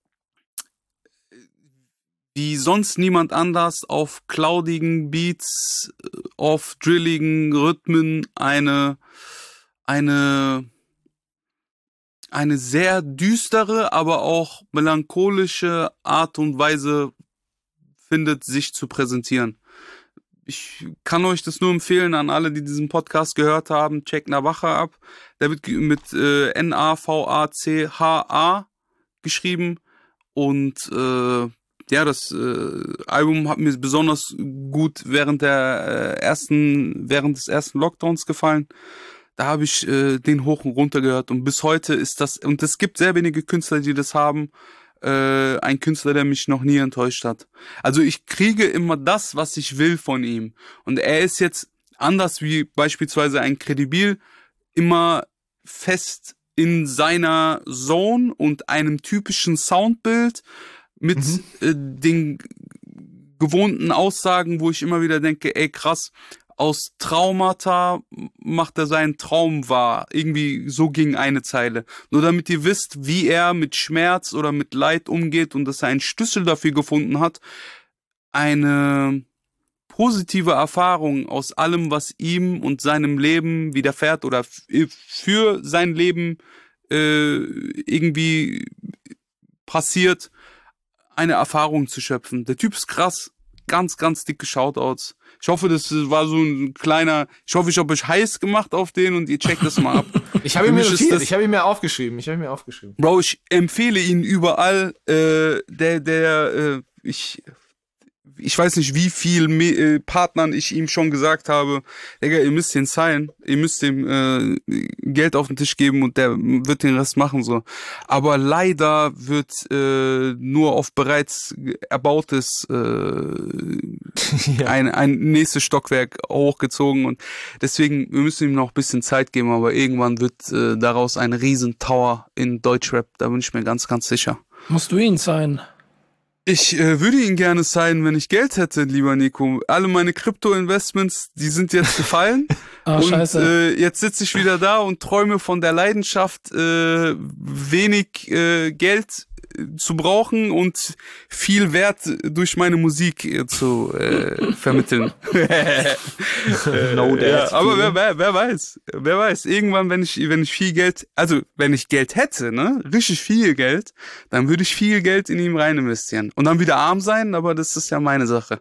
wie sonst niemand anders auf cloudigen Beats, auf drilligen Rhythmen eine, eine, eine sehr düstere, aber auch melancholische Art und Weise findet, sich zu präsentieren. Ich kann euch das nur empfehlen an alle, die diesen Podcast gehört haben. Checkt Navacha ab. Der wird mit äh, N A V A C H A geschrieben. Und äh, ja, das äh, Album hat mir besonders gut während der äh, ersten, während des ersten Lockdowns gefallen. Da habe ich äh, den hoch und runter gehört. Und bis heute ist das, und es gibt sehr wenige Künstler, die das haben. Äh, ein Künstler, der mich noch nie enttäuscht hat. Also ich kriege immer das, was ich will von ihm. Und er ist jetzt anders wie beispielsweise ein Credibil immer fest in seiner Zone und einem typischen Soundbild mit mhm. äh, den gewohnten Aussagen, wo ich immer wieder denke, ey krass, aus Traumata macht er seinen Traum wahr. Irgendwie so ging eine Zeile. Nur damit ihr wisst, wie er mit Schmerz oder mit Leid umgeht und dass er einen Schlüssel dafür gefunden hat, eine positive Erfahrung aus allem, was ihm und seinem Leben widerfährt oder f- für sein Leben äh, irgendwie passiert, eine Erfahrung zu schöpfen. Der Typ ist krass. Ganz, ganz dicke Shoutouts. Ich hoffe, das war so ein kleiner, ich hoffe, ich habe euch heiß gemacht auf den und ihr checkt das mal ab. Ich habe ihn mir notiert, ich habe ihn mir aufgeschrieben, ich habe ihn mir aufgeschrieben. Bro, ich empfehle ihn überall, äh, der, der, äh, ich, ich weiß nicht, wie viel Me- äh, Partnern ich ihm schon gesagt habe, Digga, ihr müsst den sein, ihr müsst dem äh, Geld auf den Tisch geben und der wird den Rest machen, so. Aber leider wird äh, nur auf bereits erbautes äh, ja. ein, ein nächstes Stockwerk hochgezogen und deswegen, wir müssen ihm noch ein bisschen Zeit geben, aber irgendwann wird äh, daraus ein riesen Tower in Deutschrap, da bin ich mir ganz, ganz sicher. Musst du ihn sein? Ich äh, würde ihn gerne sein, wenn ich Geld hätte, lieber Nico. Alle meine Krypto-Investments, die sind jetzt gefallen. Ah, und scheiße. äh, jetzt sitze ich wieder da und träume von der Leidenschaft, äh, wenig äh, Geld äh, zu brauchen und viel Wert durch meine Musik äh, zu äh, vermitteln. No äh, ja, aber wer, wer, wer weiß, wer weiß, irgendwann, wenn ich, wenn ich viel Geld, also wenn ich Geld hätte, ne, richtig viel Geld, dann würde ich viel Geld in ihn rein investieren. Und dann wieder arm sein, aber das ist ja meine Sache.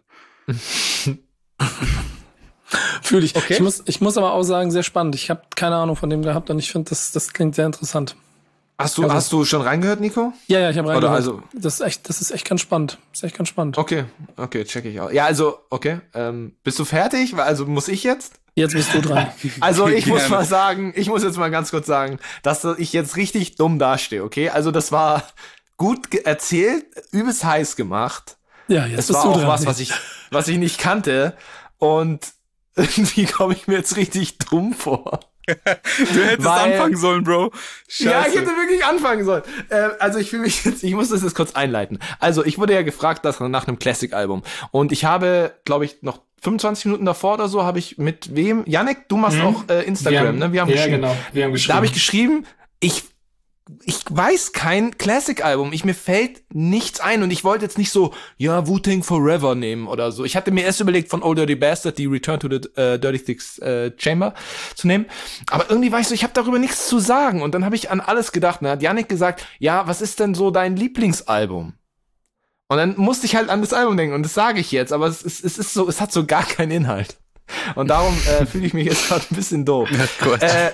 Fühl ich. Okay. Ich muss, ich muss aber auch sagen, sehr spannend. Ich habe keine Ahnung von dem gehabt und ich finde, das, das klingt sehr interessant. Hast du, Also- hast du schon reingehört, Nico? Ja, ja, ich habe reingehört. also- Das ist echt, das ist echt ganz spannend. Das ist echt ganz spannend. Okay, okay, check ich auch. Ja, also, okay, ähm, bist du fertig? Also muss ich jetzt? Jetzt bist du dran. Also ich muss Gerne. mal sagen, ich muss jetzt mal ganz kurz sagen, dass ich jetzt richtig dumm dastehe, okay? Also das war gut ge- erzählt, übelst heiß gemacht. Ja, jetzt Es bist war du auch dran. was, was ich, was ich nicht kannte. Und irgendwie komme ich mir jetzt richtig dumm vor. Du hättest Weil- anfangen sollen, Bro. Scheiße. Ja, ich hätte wirklich anfangen sollen. Äh, also ich fühle mich jetzt, ich muss das jetzt kurz einleiten. Also ich wurde ja gefragt dass, nach einem Classic-Album. Und ich habe, glaube ich, noch fünfundzwanzig Minuten davor oder so, habe ich mit wem? Yannick, du machst Mhm. auch äh, Instagram, Wir haben- ne? Wir haben ja, geschrieben. genau. Wir haben geschrieben. Da habe ich geschrieben, ich ich weiß kein Classic-Album. Ich mir fällt nichts ein und ich wollte jetzt nicht so, ja, Wu-Tang Forever nehmen oder so. Ich hatte mir erst überlegt, von Old Dirty Bastard die Return to the äh, Dirty Six äh, Chamber zu nehmen. Aber irgendwie war ich so, ich habe darüber nichts zu sagen. Und dann habe ich an alles gedacht. Und dann hat Yannick gesagt, ja, was ist denn so dein Lieblingsalbum? Und dann musste ich halt an das Album denken und das sage ich jetzt, aber es ist, es ist so, es hat so gar keinen Inhalt. Und darum äh, fühle ich mich jetzt gerade ein bisschen doof. Gott. Äh,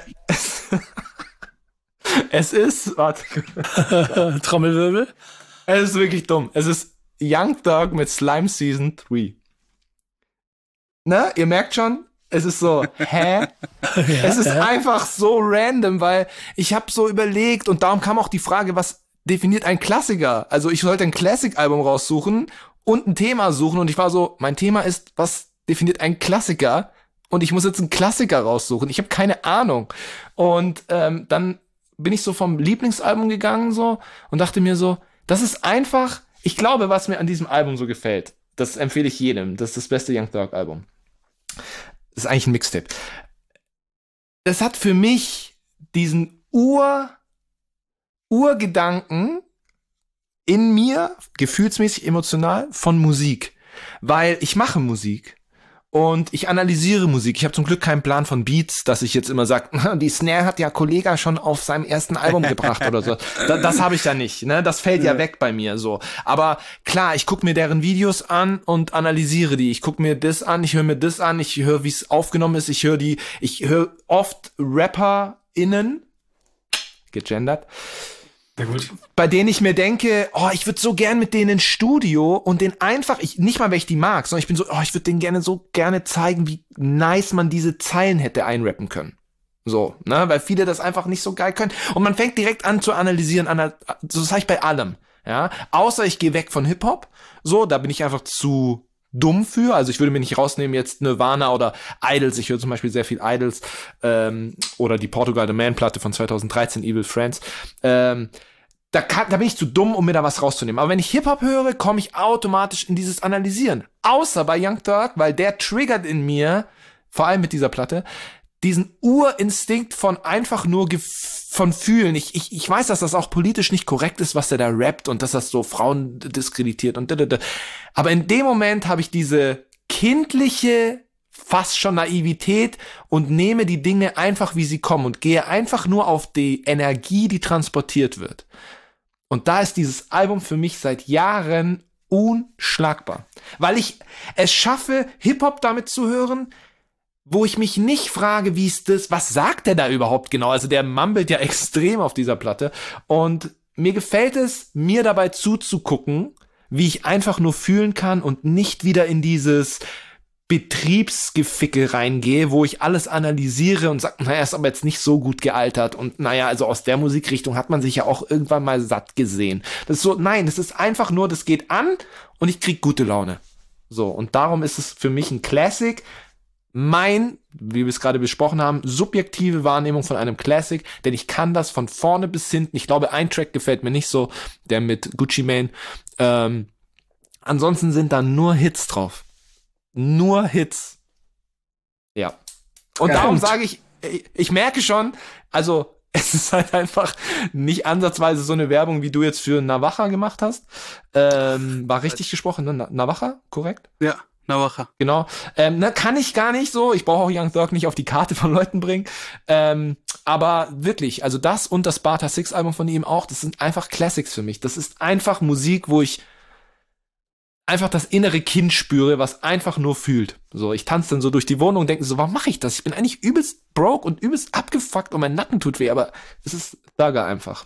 es ist, warte, Trommelwirbel. es ist wirklich dumm. Es ist Young Thug mit Slime Season drei. Ne, ihr merkt schon, es ist so, hä? Es ist einfach so random, weil ich habe so überlegt und darum kam auch die Frage, was definiert ein Klassiker? Also ich sollte ein Classic-Album raussuchen und ein Thema suchen und ich war so, mein Thema ist, was definiert ein Klassiker? Und ich muss jetzt einen Klassiker raussuchen. Ich habe keine Ahnung. Und ähm, dann bin ich so vom Lieblingsalbum gegangen so und dachte mir so, das ist einfach, ich glaube, was mir an diesem Album so gefällt, das empfehle ich jedem. Das ist das beste Young Thug Album. Das ist eigentlich ein Mixtape. Das hat für mich diesen Ur Urgedanken in mir, gefühlsmäßig emotional, von Musik. Weil ich mache Musik. und ich analysiere Musik. Ich habe zum Glück keinen Plan von Beats, dass ich jetzt immer sage, die Snare hat ja Kollega schon auf seinem ersten Album gebracht oder so. Da, das habe ich ja nicht, ne? Das fällt ja weg bei mir so. Aber klar, ich gucke mir deren Videos an und analysiere die. Ich gucke mir das an, ich höre mir das an, ich höre, wie es aufgenommen ist, ich höre die, ich höre oft RapperInnen, gegendert, Sehr gut. bei denen ich mir denke, oh, ich würde so gern mit denen ins Studio und den einfach, ich nicht mal, weil ich die mag, sondern ich bin so, oh, ich würde denen gerne so gerne zeigen, wie nice man diese Zeilen hätte einrappen können. So, ne, weil viele das einfach nicht so geil können. Und man fängt direkt an zu analysieren, ana- so sage ich bei allem, ja. Außer ich gehe weg von Hip-Hop, so, da bin ich einfach zu dumm für. Also ich würde mir nicht rausnehmen jetzt Nirvana oder Idols. Ich höre zum Beispiel sehr viel Idols ähm, oder die Portugal The Man Platte von zweitausenddreizehn, Evil Friends. Ähm, da, kann, da bin ich zu dumm, um mir da was rauszunehmen. Aber wenn ich Hip-Hop höre, komme ich automatisch in dieses Analysieren. Außer bei Young Thug, weil der triggert in mir, vor allem mit dieser Platte, diesen Urinstinkt von einfach nur gef- von fühlen. Ich, ich, ich weiß, dass das auch politisch nicht korrekt ist, was der da rappt und dass das so Frauen diskreditiert und da. Aber in dem Moment habe ich diese kindliche, fast schon Naivität und nehme die Dinge einfach, wie sie kommen und gehe einfach nur auf die Energie, die transportiert wird. Und da ist dieses Album für mich seit Jahren unschlagbar. Weil ich es schaffe, Hip-Hop damit zu hören, wo ich mich nicht frage, wie ist das, was sagt der da überhaupt genau? Also der mumbelt ja extrem auf dieser Platte. Und mir gefällt es, mir dabei zuzugucken, wie ich einfach nur fühlen kann und nicht wieder in dieses Betriebsgeficke reingehe, wo ich alles analysiere und sage, naja, ist aber jetzt nicht so gut gealtert und naja, also aus der Musikrichtung hat man sich ja auch irgendwann mal satt gesehen. Das ist so, nein, das ist einfach nur, das geht an und ich krieg gute Laune. So, und darum ist es für mich ein Classic. Mein, wie wir es gerade besprochen haben, subjektive Wahrnehmung von einem Classic, denn ich kann das von vorne bis hinten. Ich glaube, ein Track gefällt mir nicht so, der mit Gucci Mane. Ähm, ansonsten sind da nur Hits drauf. Nur Hits. Ja. Und Ja, darum und- sage ich, ich, ich merke schon, also es ist halt einfach nicht ansatzweise so eine Werbung, wie du jetzt für Navaja gemacht hast. Ähm, war richtig gesprochen, ne? Na- Navaja, korrekt? Ja, Navaja. Genau. Ähm, ne, kann ich gar nicht so. Ich brauche auch Young Thug nicht auf die Karte von Leuten bringen. Ähm, aber wirklich, also das und das Barter Six Album von ihm auch, das sind einfach Classics für mich. Das ist einfach Musik, wo ich einfach das innere Kind spüre, was einfach nur fühlt. So, ich tanze dann so durch die Wohnung und denke so, warum mache ich das? Ich bin eigentlich übelst broke und übelst abgefuckt und mein Nacken tut weh, aber es ist Thugger einfach.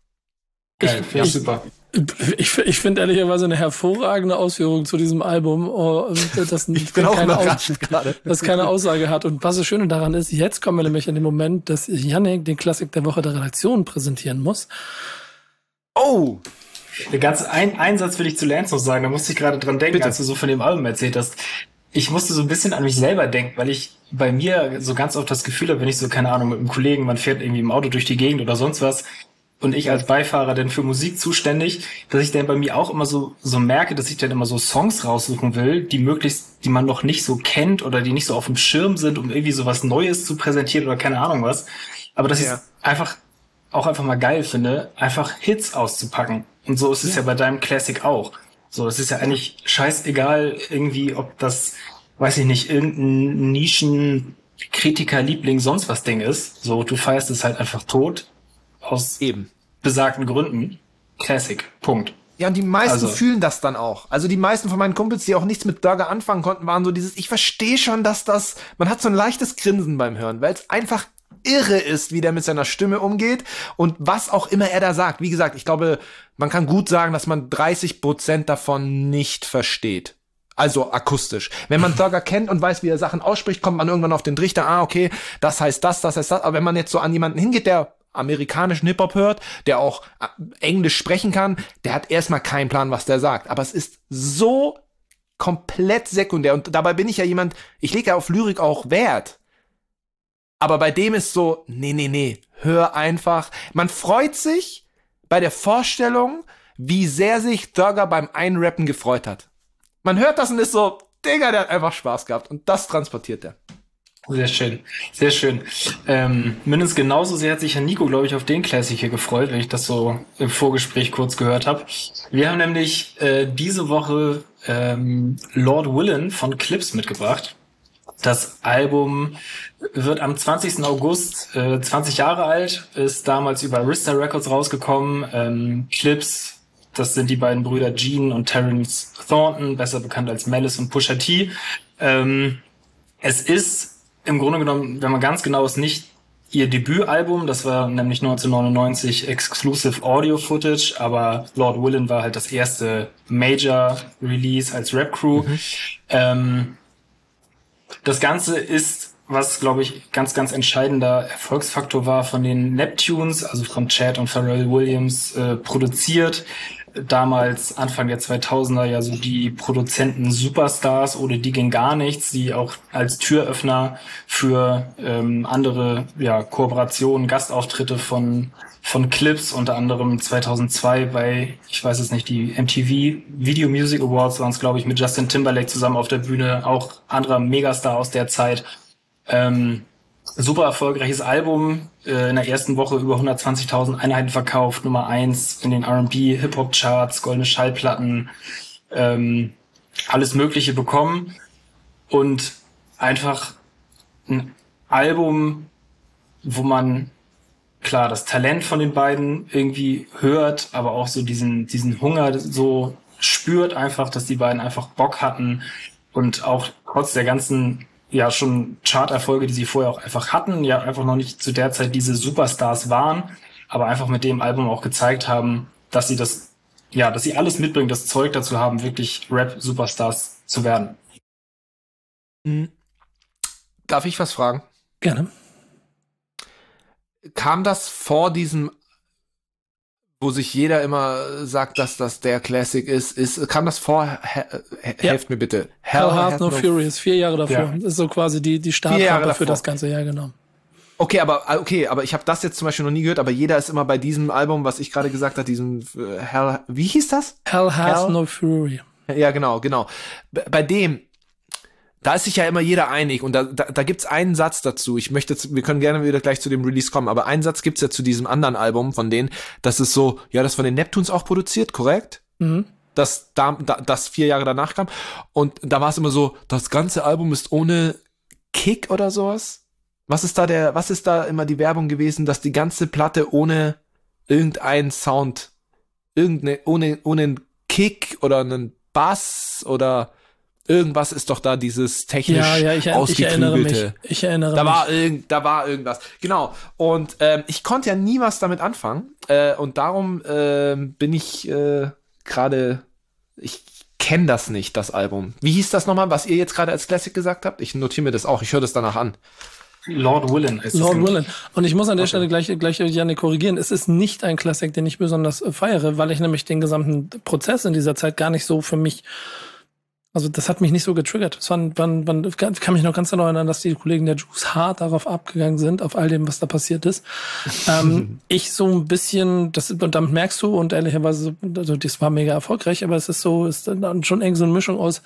Geil, Ich- ja, ich- super. Ich, ich finde ehrlicherweise eine hervorragende Ausführung zu diesem Album, oh, das, Ich bin auch keine Aus- überrascht gerade. das keine Aussage hat. Und was das Schöne daran ist, jetzt kommen wir nämlich in den Moment, dass Yannick den Klassik der Woche der Redaktion präsentieren muss. Oh, Ganz ein, einen Satz will ich zu Lance noch sagen, da musste ich gerade dran denken, Bitte. als du so von dem Album erzählt hast. Ich musste so ein bisschen an mich selber denken, weil ich bei mir so ganz oft das Gefühl habe, wenn ich so, keine Ahnung, mit einem Kollegen, man fährt irgendwie im Auto durch die Gegend oder sonst was und ich als Beifahrer dann für Musik zuständig, dass ich dann bei mir auch immer so, so merke, dass ich dann immer so Songs raussuchen will, die möglichst, die man noch nicht so kennt oder die nicht so auf dem Schirm sind, um irgendwie so was Neues zu präsentieren oder keine Ahnung was. Aber dass ich Ja. es einfach auch einfach mal geil finde, einfach Hits auszupacken. Und so ist es ja, bei deinem Classic auch. So, es ist ja eigentlich scheißegal irgendwie, ob das, weiß ich nicht, irgendein Nischen-Kritiker-Liebling sonst was Ding ist. So, du feierst es halt einfach tot. Aus eben. besagten Gründen. Classic. Punkt. Ja, und die meisten Also- fühlen das dann auch. Also die meisten von meinen Kumpels, die auch nichts mit Thugger anfangen konnten, waren so dieses, ich verstehe schon, dass das, man hat so ein leichtes Grinsen beim Hören, weil es einfach irre ist, wie der mit seiner Stimme umgeht und was auch immer er da sagt. Wie gesagt, ich glaube, man kann gut sagen, dass man dreißig Prozent davon nicht versteht. Also akustisch. Wenn man Thugger kennt und weiß, wie er Sachen ausspricht, kommt man irgendwann auf den Trichter, ah, okay, das heißt das, das heißt das. Aber wenn man jetzt so an jemanden hingeht, der amerikanischen Hip-Hop hört, der auch äh, Englisch sprechen kann, der hat erstmal keinen Plan, was der sagt. Aber es ist so komplett sekundär. Und dabei bin ich ja jemand, ich lege ja auf Lyrik auch Wert. Aber bei dem ist so, nee, nee, nee, hör einfach. Man freut sich bei der Vorstellung, wie sehr sich Thugger beim Einrappen gefreut hat. Man hört das und ist so, Digga, der hat einfach Spaß gehabt. Und das transportiert er. Sehr schön, sehr schön. Ähm, mindestens genauso sehr hat sich Herr Nico, glaube ich, auf den Classic hier gefreut, wenn ich das so im Vorgespräch kurz gehört habe. Wir haben nämlich äh, diese Woche ähm, Lord Willin von Clips mitgebracht. Das Album wird am zwanzigsten August äh, zwanzig Jahre alt, ist damals über Arista Records rausgekommen. Ähm, Clips, das sind die beiden Brüder Gene und Terrence Thornton, besser bekannt als Malice und Pusha T. Ähm, es ist im Grunde genommen, wenn man ganz genau ist, nicht ihr Debütalbum, das war nämlich neunzehnhundertneunundneunzig Exclusive Audio Footage, aber Lord Willin war halt das erste Major Release als Rap-Crew. Mhm. Ähm, das Ganze ist, was glaube ich ganz, ganz entscheidender Erfolgsfaktor war, von den Neptunes, also von Chad und Pharrell Williams äh, produziert. Damals, Anfang der zweitausender, ja so die Produzenten Superstars, ohne die ging gar nichts, die auch als Türöffner für ähm, andere ja Kooperationen, Gastauftritte von von Clips, unter anderem zweitausendzwei bei, ich weiß es nicht, die M T V Video Music Awards waren es, glaube ich, mit Justin Timberlake zusammen auf der Bühne, auch anderer Megastar aus der Zeit. Ähm, super erfolgreiches Album, äh, in der ersten Woche über hundertzwanzigtausend Einheiten verkauft, Nummer eins in den R and B, Hip-Hop-Charts, goldene Schallplatten, ähm, alles Mögliche bekommen und einfach ein Album, wo man klar das Talent von den beiden irgendwie hört, aber auch so diesen diesen Hunger so spürt einfach, dass die beiden einfach Bock hatten und auch trotz der ganzen ja schon Charterfolge, die sie vorher auch einfach hatten, ja einfach noch nicht zu der Zeit diese Superstars waren, aber einfach mit dem Album auch gezeigt haben, dass sie das, ja, dass sie alles mitbringen, das Zeug dazu haben, wirklich Rap-Superstars zu werden. Mhm. Darf ich was fragen? Gerne. Kam das vor diesem, wo sich jeder immer sagt, dass das der Classic ist, ist kam das vor, he, he, ja. helft mir bitte. Hell, Hell Hath No Fury ist vier Jahre davor. Ja. Das ist so quasi die, die Startrampe für das ganze Jahr, genau. Okay, aber okay, aber ich habe das jetzt zum Beispiel noch nie gehört, aber jeder ist immer bei diesem Album, was ich gerade gesagt habe, diesem äh, Hell, wie hieß das? Hell Hath Hell? No Fury. Ja, genau, genau. B- bei dem, da ist sich ja immer jeder einig und da, da, da gibt's einen Satz dazu. Ich möchte, jetzt, wir können gerne wieder gleich zu dem Release kommen, aber einen Satz gibt's ja zu diesem anderen Album von denen, das ist so, ja, das von den Neptunes auch produziert, korrekt? Mhm. Das, da, da, das vier Jahre danach kam und da war es immer so, das ganze Album ist ohne Kick oder sowas. Was ist da der, was ist da immer die Werbung gewesen, dass die ganze Platte ohne irgendeinen Sound, irgendeine, ohne, ohne einen Kick oder einen Bass oder irgendwas ist doch da dieses technisch ja, ja, ich, ich erinnere mich. Ich erinnere da mich. war irgend, da war irgendwas. Genau. Und ähm, ich konnte ja nie was damit anfangen. Äh, und darum äh, bin ich äh, gerade, ich kenne das nicht, das Album. Wie hieß das nochmal, was ihr jetzt gerade als Classic gesagt habt? Ich notiere mir das auch, ich höre das danach an. Lord Willin ist Lord Willin. Und ich muss an der Okay. Stelle gleich, gleich Janne korrigieren. Es ist nicht ein Classic, den ich besonders äh, feiere, weil ich nämlich den gesamten Prozess in dieser Zeit gar nicht so für mich, also das hat mich nicht so getriggert. Es waren, waren, waren, ich kann mich noch ganz genau erinnern, dass die Kollegen der Juice hart darauf abgegangen sind, auf all dem, was da passiert ist. ähm, ich so ein bisschen, das, und damit merkst du, und ehrlicherweise, also das war mega erfolgreich, aber es ist so, ist dann schon irgendwie so eine Mischung aus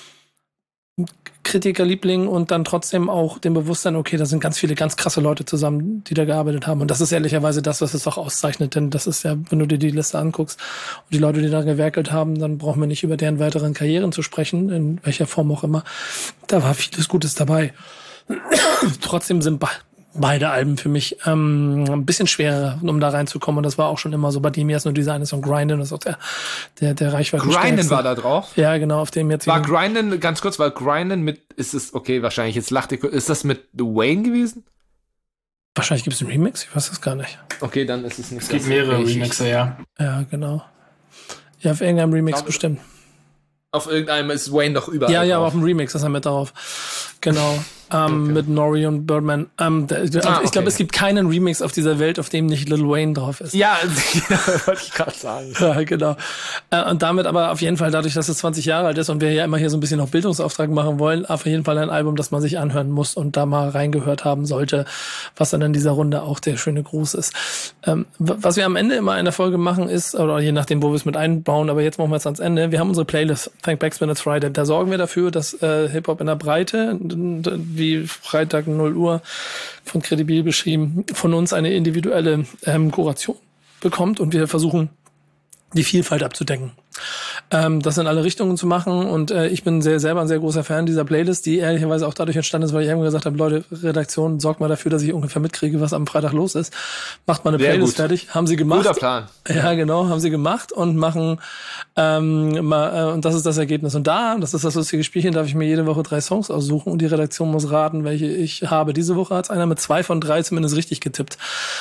Kritikerliebling und dann trotzdem auch dem Bewusstsein, okay, da sind ganz viele ganz krasse Leute zusammen, die da gearbeitet haben. Und das ist ehrlicherweise das, was es auch auszeichnet. Denn das ist ja, wenn du dir die Liste anguckst und die Leute, die da gewerkelt haben, dann brauchen wir nicht über deren weiteren Karrieren zu sprechen, in welcher Form auch immer. Da war vieles Gutes dabei. Trotzdem sind be- beide Alben für mich ähm, ein bisschen schwerer, um da reinzukommen. Und das war auch schon immer so. Bei dem jetzt nur dieser eine Song Grindin, das ist auch der, der, der Reichweite. Grindin war da drauf. Ja, genau, auf dem jetzt. War Grindin, ganz kurz, war Grindin mit, ist es, okay, wahrscheinlich, jetzt lacht ihr, ist das mit The Wayne gewesen? Wahrscheinlich gibt es einen Remix, ich weiß das gar nicht. Okay, dann ist es nicht. Es gibt mehrere Remixe, ja. Ja, genau. Ja, auf irgendeinem Remix glaube, bestimmt. Auf irgendeinem ist Wayne doch überall Ja, ja, aber drauf. auf dem Remix ist er mit drauf. Genau. Ähm, Okay. Mit Nori und Birdman. Ähm, der, also Ah, ich okay. glaube, es gibt keinen Remix auf dieser Welt, auf dem nicht Lil Wayne drauf ist. Ja, wollte ich gerade sagen. Ja, genau. Äh, und damit aber auf jeden Fall, dadurch, dass es zwanzig Jahre alt ist und wir ja immer hier so ein bisschen noch Bildungsauftrag machen wollen, auf jeden Fall ein Album, das man sich anhören muss und da mal reingehört haben sollte, was dann in dieser Runde auch der schöne Gruß ist. Ähm, w- was wir am Ende immer in der Folge machen ist, oder je nachdem, wo wir es mit einbauen, aber jetzt machen wir es ans Ende, wir haben unsere Playlist, Thank Backspin It's Friday. Da sorgen wir dafür, dass äh, Hip-Hop in der Breite, d- d- wie Freitag null Uhr von Credibil beschrieben, von uns eine individuelle ähm, Kuration bekommt und wir versuchen, die Vielfalt abzudecken. ähm, das in alle Richtungen zu machen. Und äh, ich bin sehr selber ein sehr großer Fan dieser Playlist, die ehrlicherweise auch dadurch entstanden ist, weil ich irgendwann gesagt habe, Leute, Redaktion, sorgt mal dafür, dass ich ungefähr mitkriege, was am Freitag los ist. Macht mal eine Sehr Playlist gut. fertig. Haben sie gemacht. Guter Plan. Ja, genau, haben sie gemacht und machen ähm, mal, äh, und das ist das Ergebnis. Und da, das ist das lustige Spielchen, darf ich mir jede Woche drei Songs aussuchen und die Redaktion muss raten, welche ich habe. Diese Woche hat einer mit zwei von drei zumindest richtig getippt.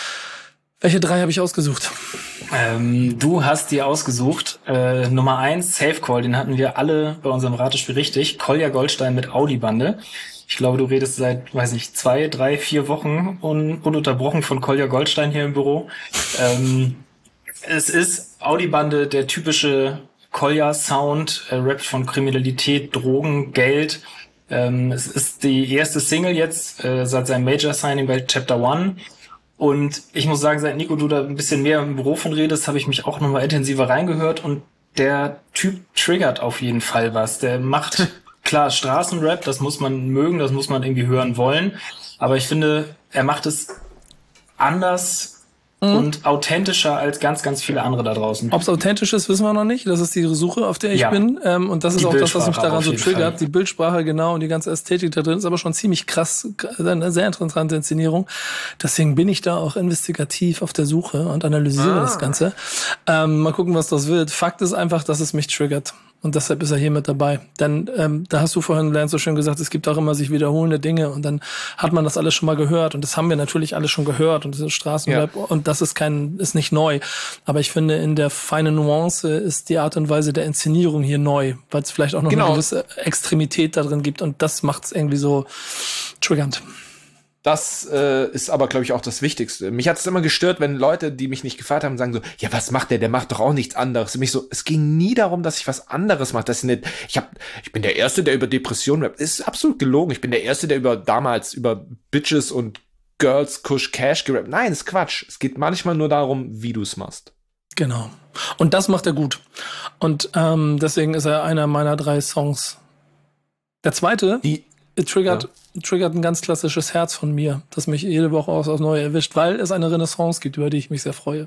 Welche drei habe ich ausgesucht? Ähm, du hast dir ausgesucht, äh, Nummer eins, Safe Call, den hatten wir alle bei unserem Ratespiel richtig. Kolja Goldstein mit Audi-Bande. Ich glaube, du redest seit, weiß nicht, zwei, drei, vier Wochen un- ununterbrochen von Kolja Goldstein hier im Büro. Ähm, es ist Audi-Bande, der typische Kolja-Sound, äh, rappt von Kriminalität, Drogen, Geld. Ähm, es ist die erste Single jetzt äh, seit seinem Major-Signing bei Chapter One. Und ich muss sagen, seit Nico, du da ein bisschen mehr im Büro von redest, habe ich mich auch nochmal intensiver reingehört und der Typ triggert auf jeden Fall was. Der macht, klar, Straßenrap, das muss man mögen, das muss man irgendwie hören wollen. Aber ich finde, er macht es anders mhm. und authentischer als ganz, ganz viele andere da draußen. Ob es authentisch ist, wissen wir noch nicht. Das ist die Suche, auf der ich Ja. bin. Ähm, und das ist Die auch das, was mich Bildsprache daran auf so jeden triggert. Fall. Die Bildsprache, genau, und die ganze Ästhetik da drin ist aber schon ziemlich krass. Eine sehr interessante Inszenierung. Deswegen bin ich da auch investigativ auf der Suche und analysiere Ah. das Ganze. Ähm, mal gucken, was das wird. Fakt ist einfach, dass es mich triggert. Und deshalb ist er hier mit dabei. Denn ähm, da hast du vorhin, Lance, so schön gesagt, es gibt auch immer sich wiederholende Dinge und dann hat man das alles schon mal gehört und das haben wir natürlich alles schon gehört und das ist Straßenrap und das ist kein, ist nicht neu. Aber ich finde, in der feinen Nuance ist die Art und Weise der Inszenierung hier neu, weil es vielleicht auch noch Genau. eine gewisse Extremität da drin gibt und das macht es irgendwie so triggernd. Das äh, ist aber, glaube ich, auch das Wichtigste. Mich hat es immer gestört, wenn Leute, die mich nicht gefeiert haben, sagen so, ja, was macht der? Der macht doch auch nichts anderes. Und mich so, es ging nie darum, dass ich was anderes mache. Das ist nicht, ich hab, ich bin der Erste, der über Depressionen rappt. Ist absolut gelogen. Ich bin der Erste, der über damals über Bitches und Girls, Kush, Cash gerappt. Nein, ist Quatsch. Es geht manchmal nur darum, wie du es machst. Genau. Und das macht er gut. Und ähm, deswegen ist er einer meiner drei Songs. Der zweite, Die triggert, Ja. triggert ein ganz klassisches Herz von mir, das mich jede Woche aus aufs Neue erwischt, weil es eine Renaissance gibt, über die ich mich sehr freue.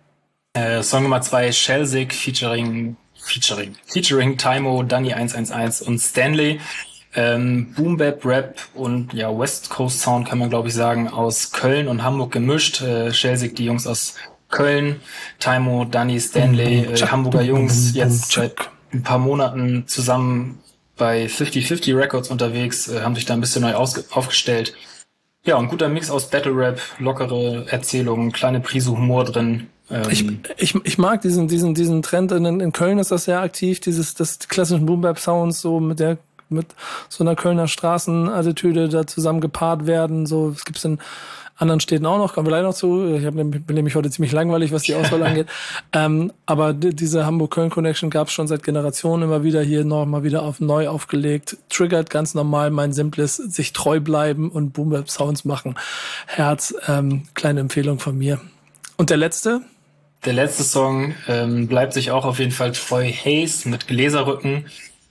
Äh, Song Nummer zwei, Shellsick featuring, featuring, featuring Taimo, Danny eins eins eins und Stanley. Ähm, Boom Bap Rap und ja West Coast Sound kann man glaube ich sagen, aus Köln und Hamburg gemischt. Äh, Shellsick, die Jungs aus Köln, Taimo, Danny, Stanley, äh, Hamburger Jungs, jetzt seit ein paar Monaten zusammen bei fifty fifty Records unterwegs, äh, haben sich da ein bisschen neu ausge- aufgestellt. Ja, ein guter Mix aus Battle Rap, lockere Erzählungen, kleine Prise Humor drin. Ähm, Ich, ich, ich mag diesen, diesen, diesen Trend. In, in Köln ist das sehr aktiv, dieses, das klassischen Boom-Bap-Sounds, so mit der, mit so einer Kölner Straßenattitüde da zusammen gepaart werden. So, es gibt's in anderen Städten auch noch, kommen wir gleich noch zu. Ich hab, bin nämlich heute ziemlich langweilig, was die Auswahl angeht. Ähm, aber die, diese Hamburg-Köln-Connection gab es schon seit Generationen immer wieder hier noch mal wieder auf neu aufgelegt. Triggert ganz normal mein simples sich treu bleiben und Boom-Bap-Sounds machen. Herz, ähm, kleine Empfehlung von mir. Und der letzte? Der letzte Song ähm, bleibt sich auch auf jeden Fall treu. Haze mit Gläserrücken.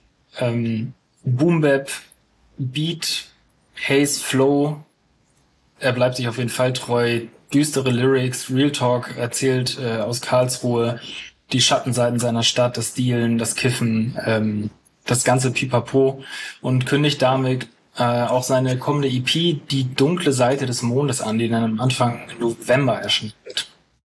Ähm, Boom Bap, Beat, Haze Flow. Er bleibt sich auf jeden Fall treu. Düstere Lyrics, Real Talk, erzählt äh, aus Karlsruhe die Schattenseiten seiner Stadt, das Dealen, das Kiffen, ähm, das ganze Pipapo und kündigt damit äh, auch seine kommende E P Die dunkle Seite des Mondes an, die dann am Anfang November erscheinen wird.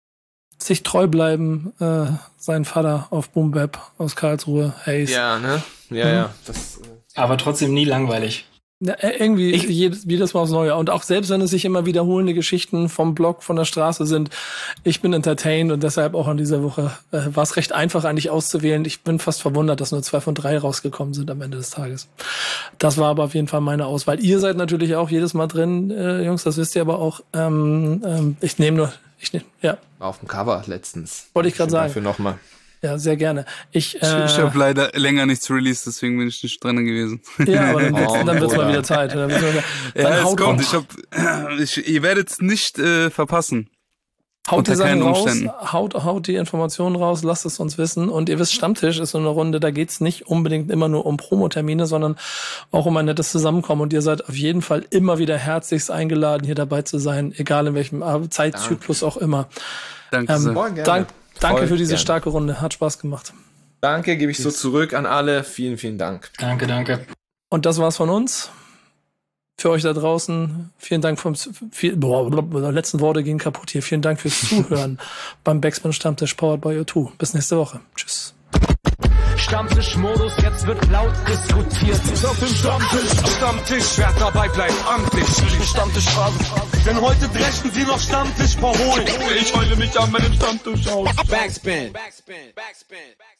Sich treu bleiben, äh, sein Vater auf Boom Bap aus Karlsruhe, Haze. Ja, ne? Ja, Mhm. ja. Das, Aber trotzdem nie langweilig. Ja, irgendwie Ich- jedes, jedes Mal aufs Neue. Und auch selbst wenn es sich immer wiederholende Geschichten vom Blog, von der Straße sind, ich bin entertained und deshalb auch an dieser Woche äh, war es recht einfach eigentlich auszuwählen. Ich bin fast verwundert, dass nur zwei von drei rausgekommen sind am Ende des Tages. Das war aber auf jeden Fall meine Auswahl. Ihr seid natürlich auch jedes Mal drin, äh, Jungs, das wisst ihr aber auch. Ähm, ähm, ich nehme nur, ich nehme, ja, auf dem Cover letztens. Wollte ich grad sagen. Dafür nochmal. ja, sehr gerne. Ich, Ich, äh, ich habe leider länger nichts released, deswegen bin ich nicht drin gewesen. ja, aber dann wird's, Oh, dann wird's mal Bruder. wieder Zeit. Dann wird's mal wieder, dann Ja, es haut kommt. raus. Ich hab, ich, ihr werdet es nicht äh, verpassen. Haut die Unter Sachen keinen raus, Umständen. haut, haut die Informationen raus, lasst es uns wissen. Und ihr wisst, Stammtisch ist so eine Runde, da geht's nicht unbedingt immer nur um Promotermine, sondern auch um ein nettes Zusammenkommen. Und ihr seid auf jeden Fall immer wieder herzlichst eingeladen, hier dabei zu sein, egal in welchem Zeitzyklus auch immer. Danke Ähm, sehr. Voll gerne. Dank, danke Voll für diese gerne. starke Runde, hat Spaß gemacht. Danke, gebe ich so zurück an alle. Vielen, vielen Dank. Danke, danke. Und das war's von uns. Für euch da draußen, vielen Dank vom viel, boah, letzten Worte gehen kaputt hier. Vielen Dank fürs Zuhören beim Backspin Stammtisch Powered by O zwei. Bis nächste Woche. Tschüss. Stammtischmodus, jetzt wird laut diskutiert. Auf dem Stammtisch, Stammtisch, wer dabei bleibt, amtlich. Stammtischphase, denn heute dreschen sie noch Stammtisch verholen. Ich heule mich an meinem Stammtisch aus. Backspin, Backspin, Backspin, Backspin.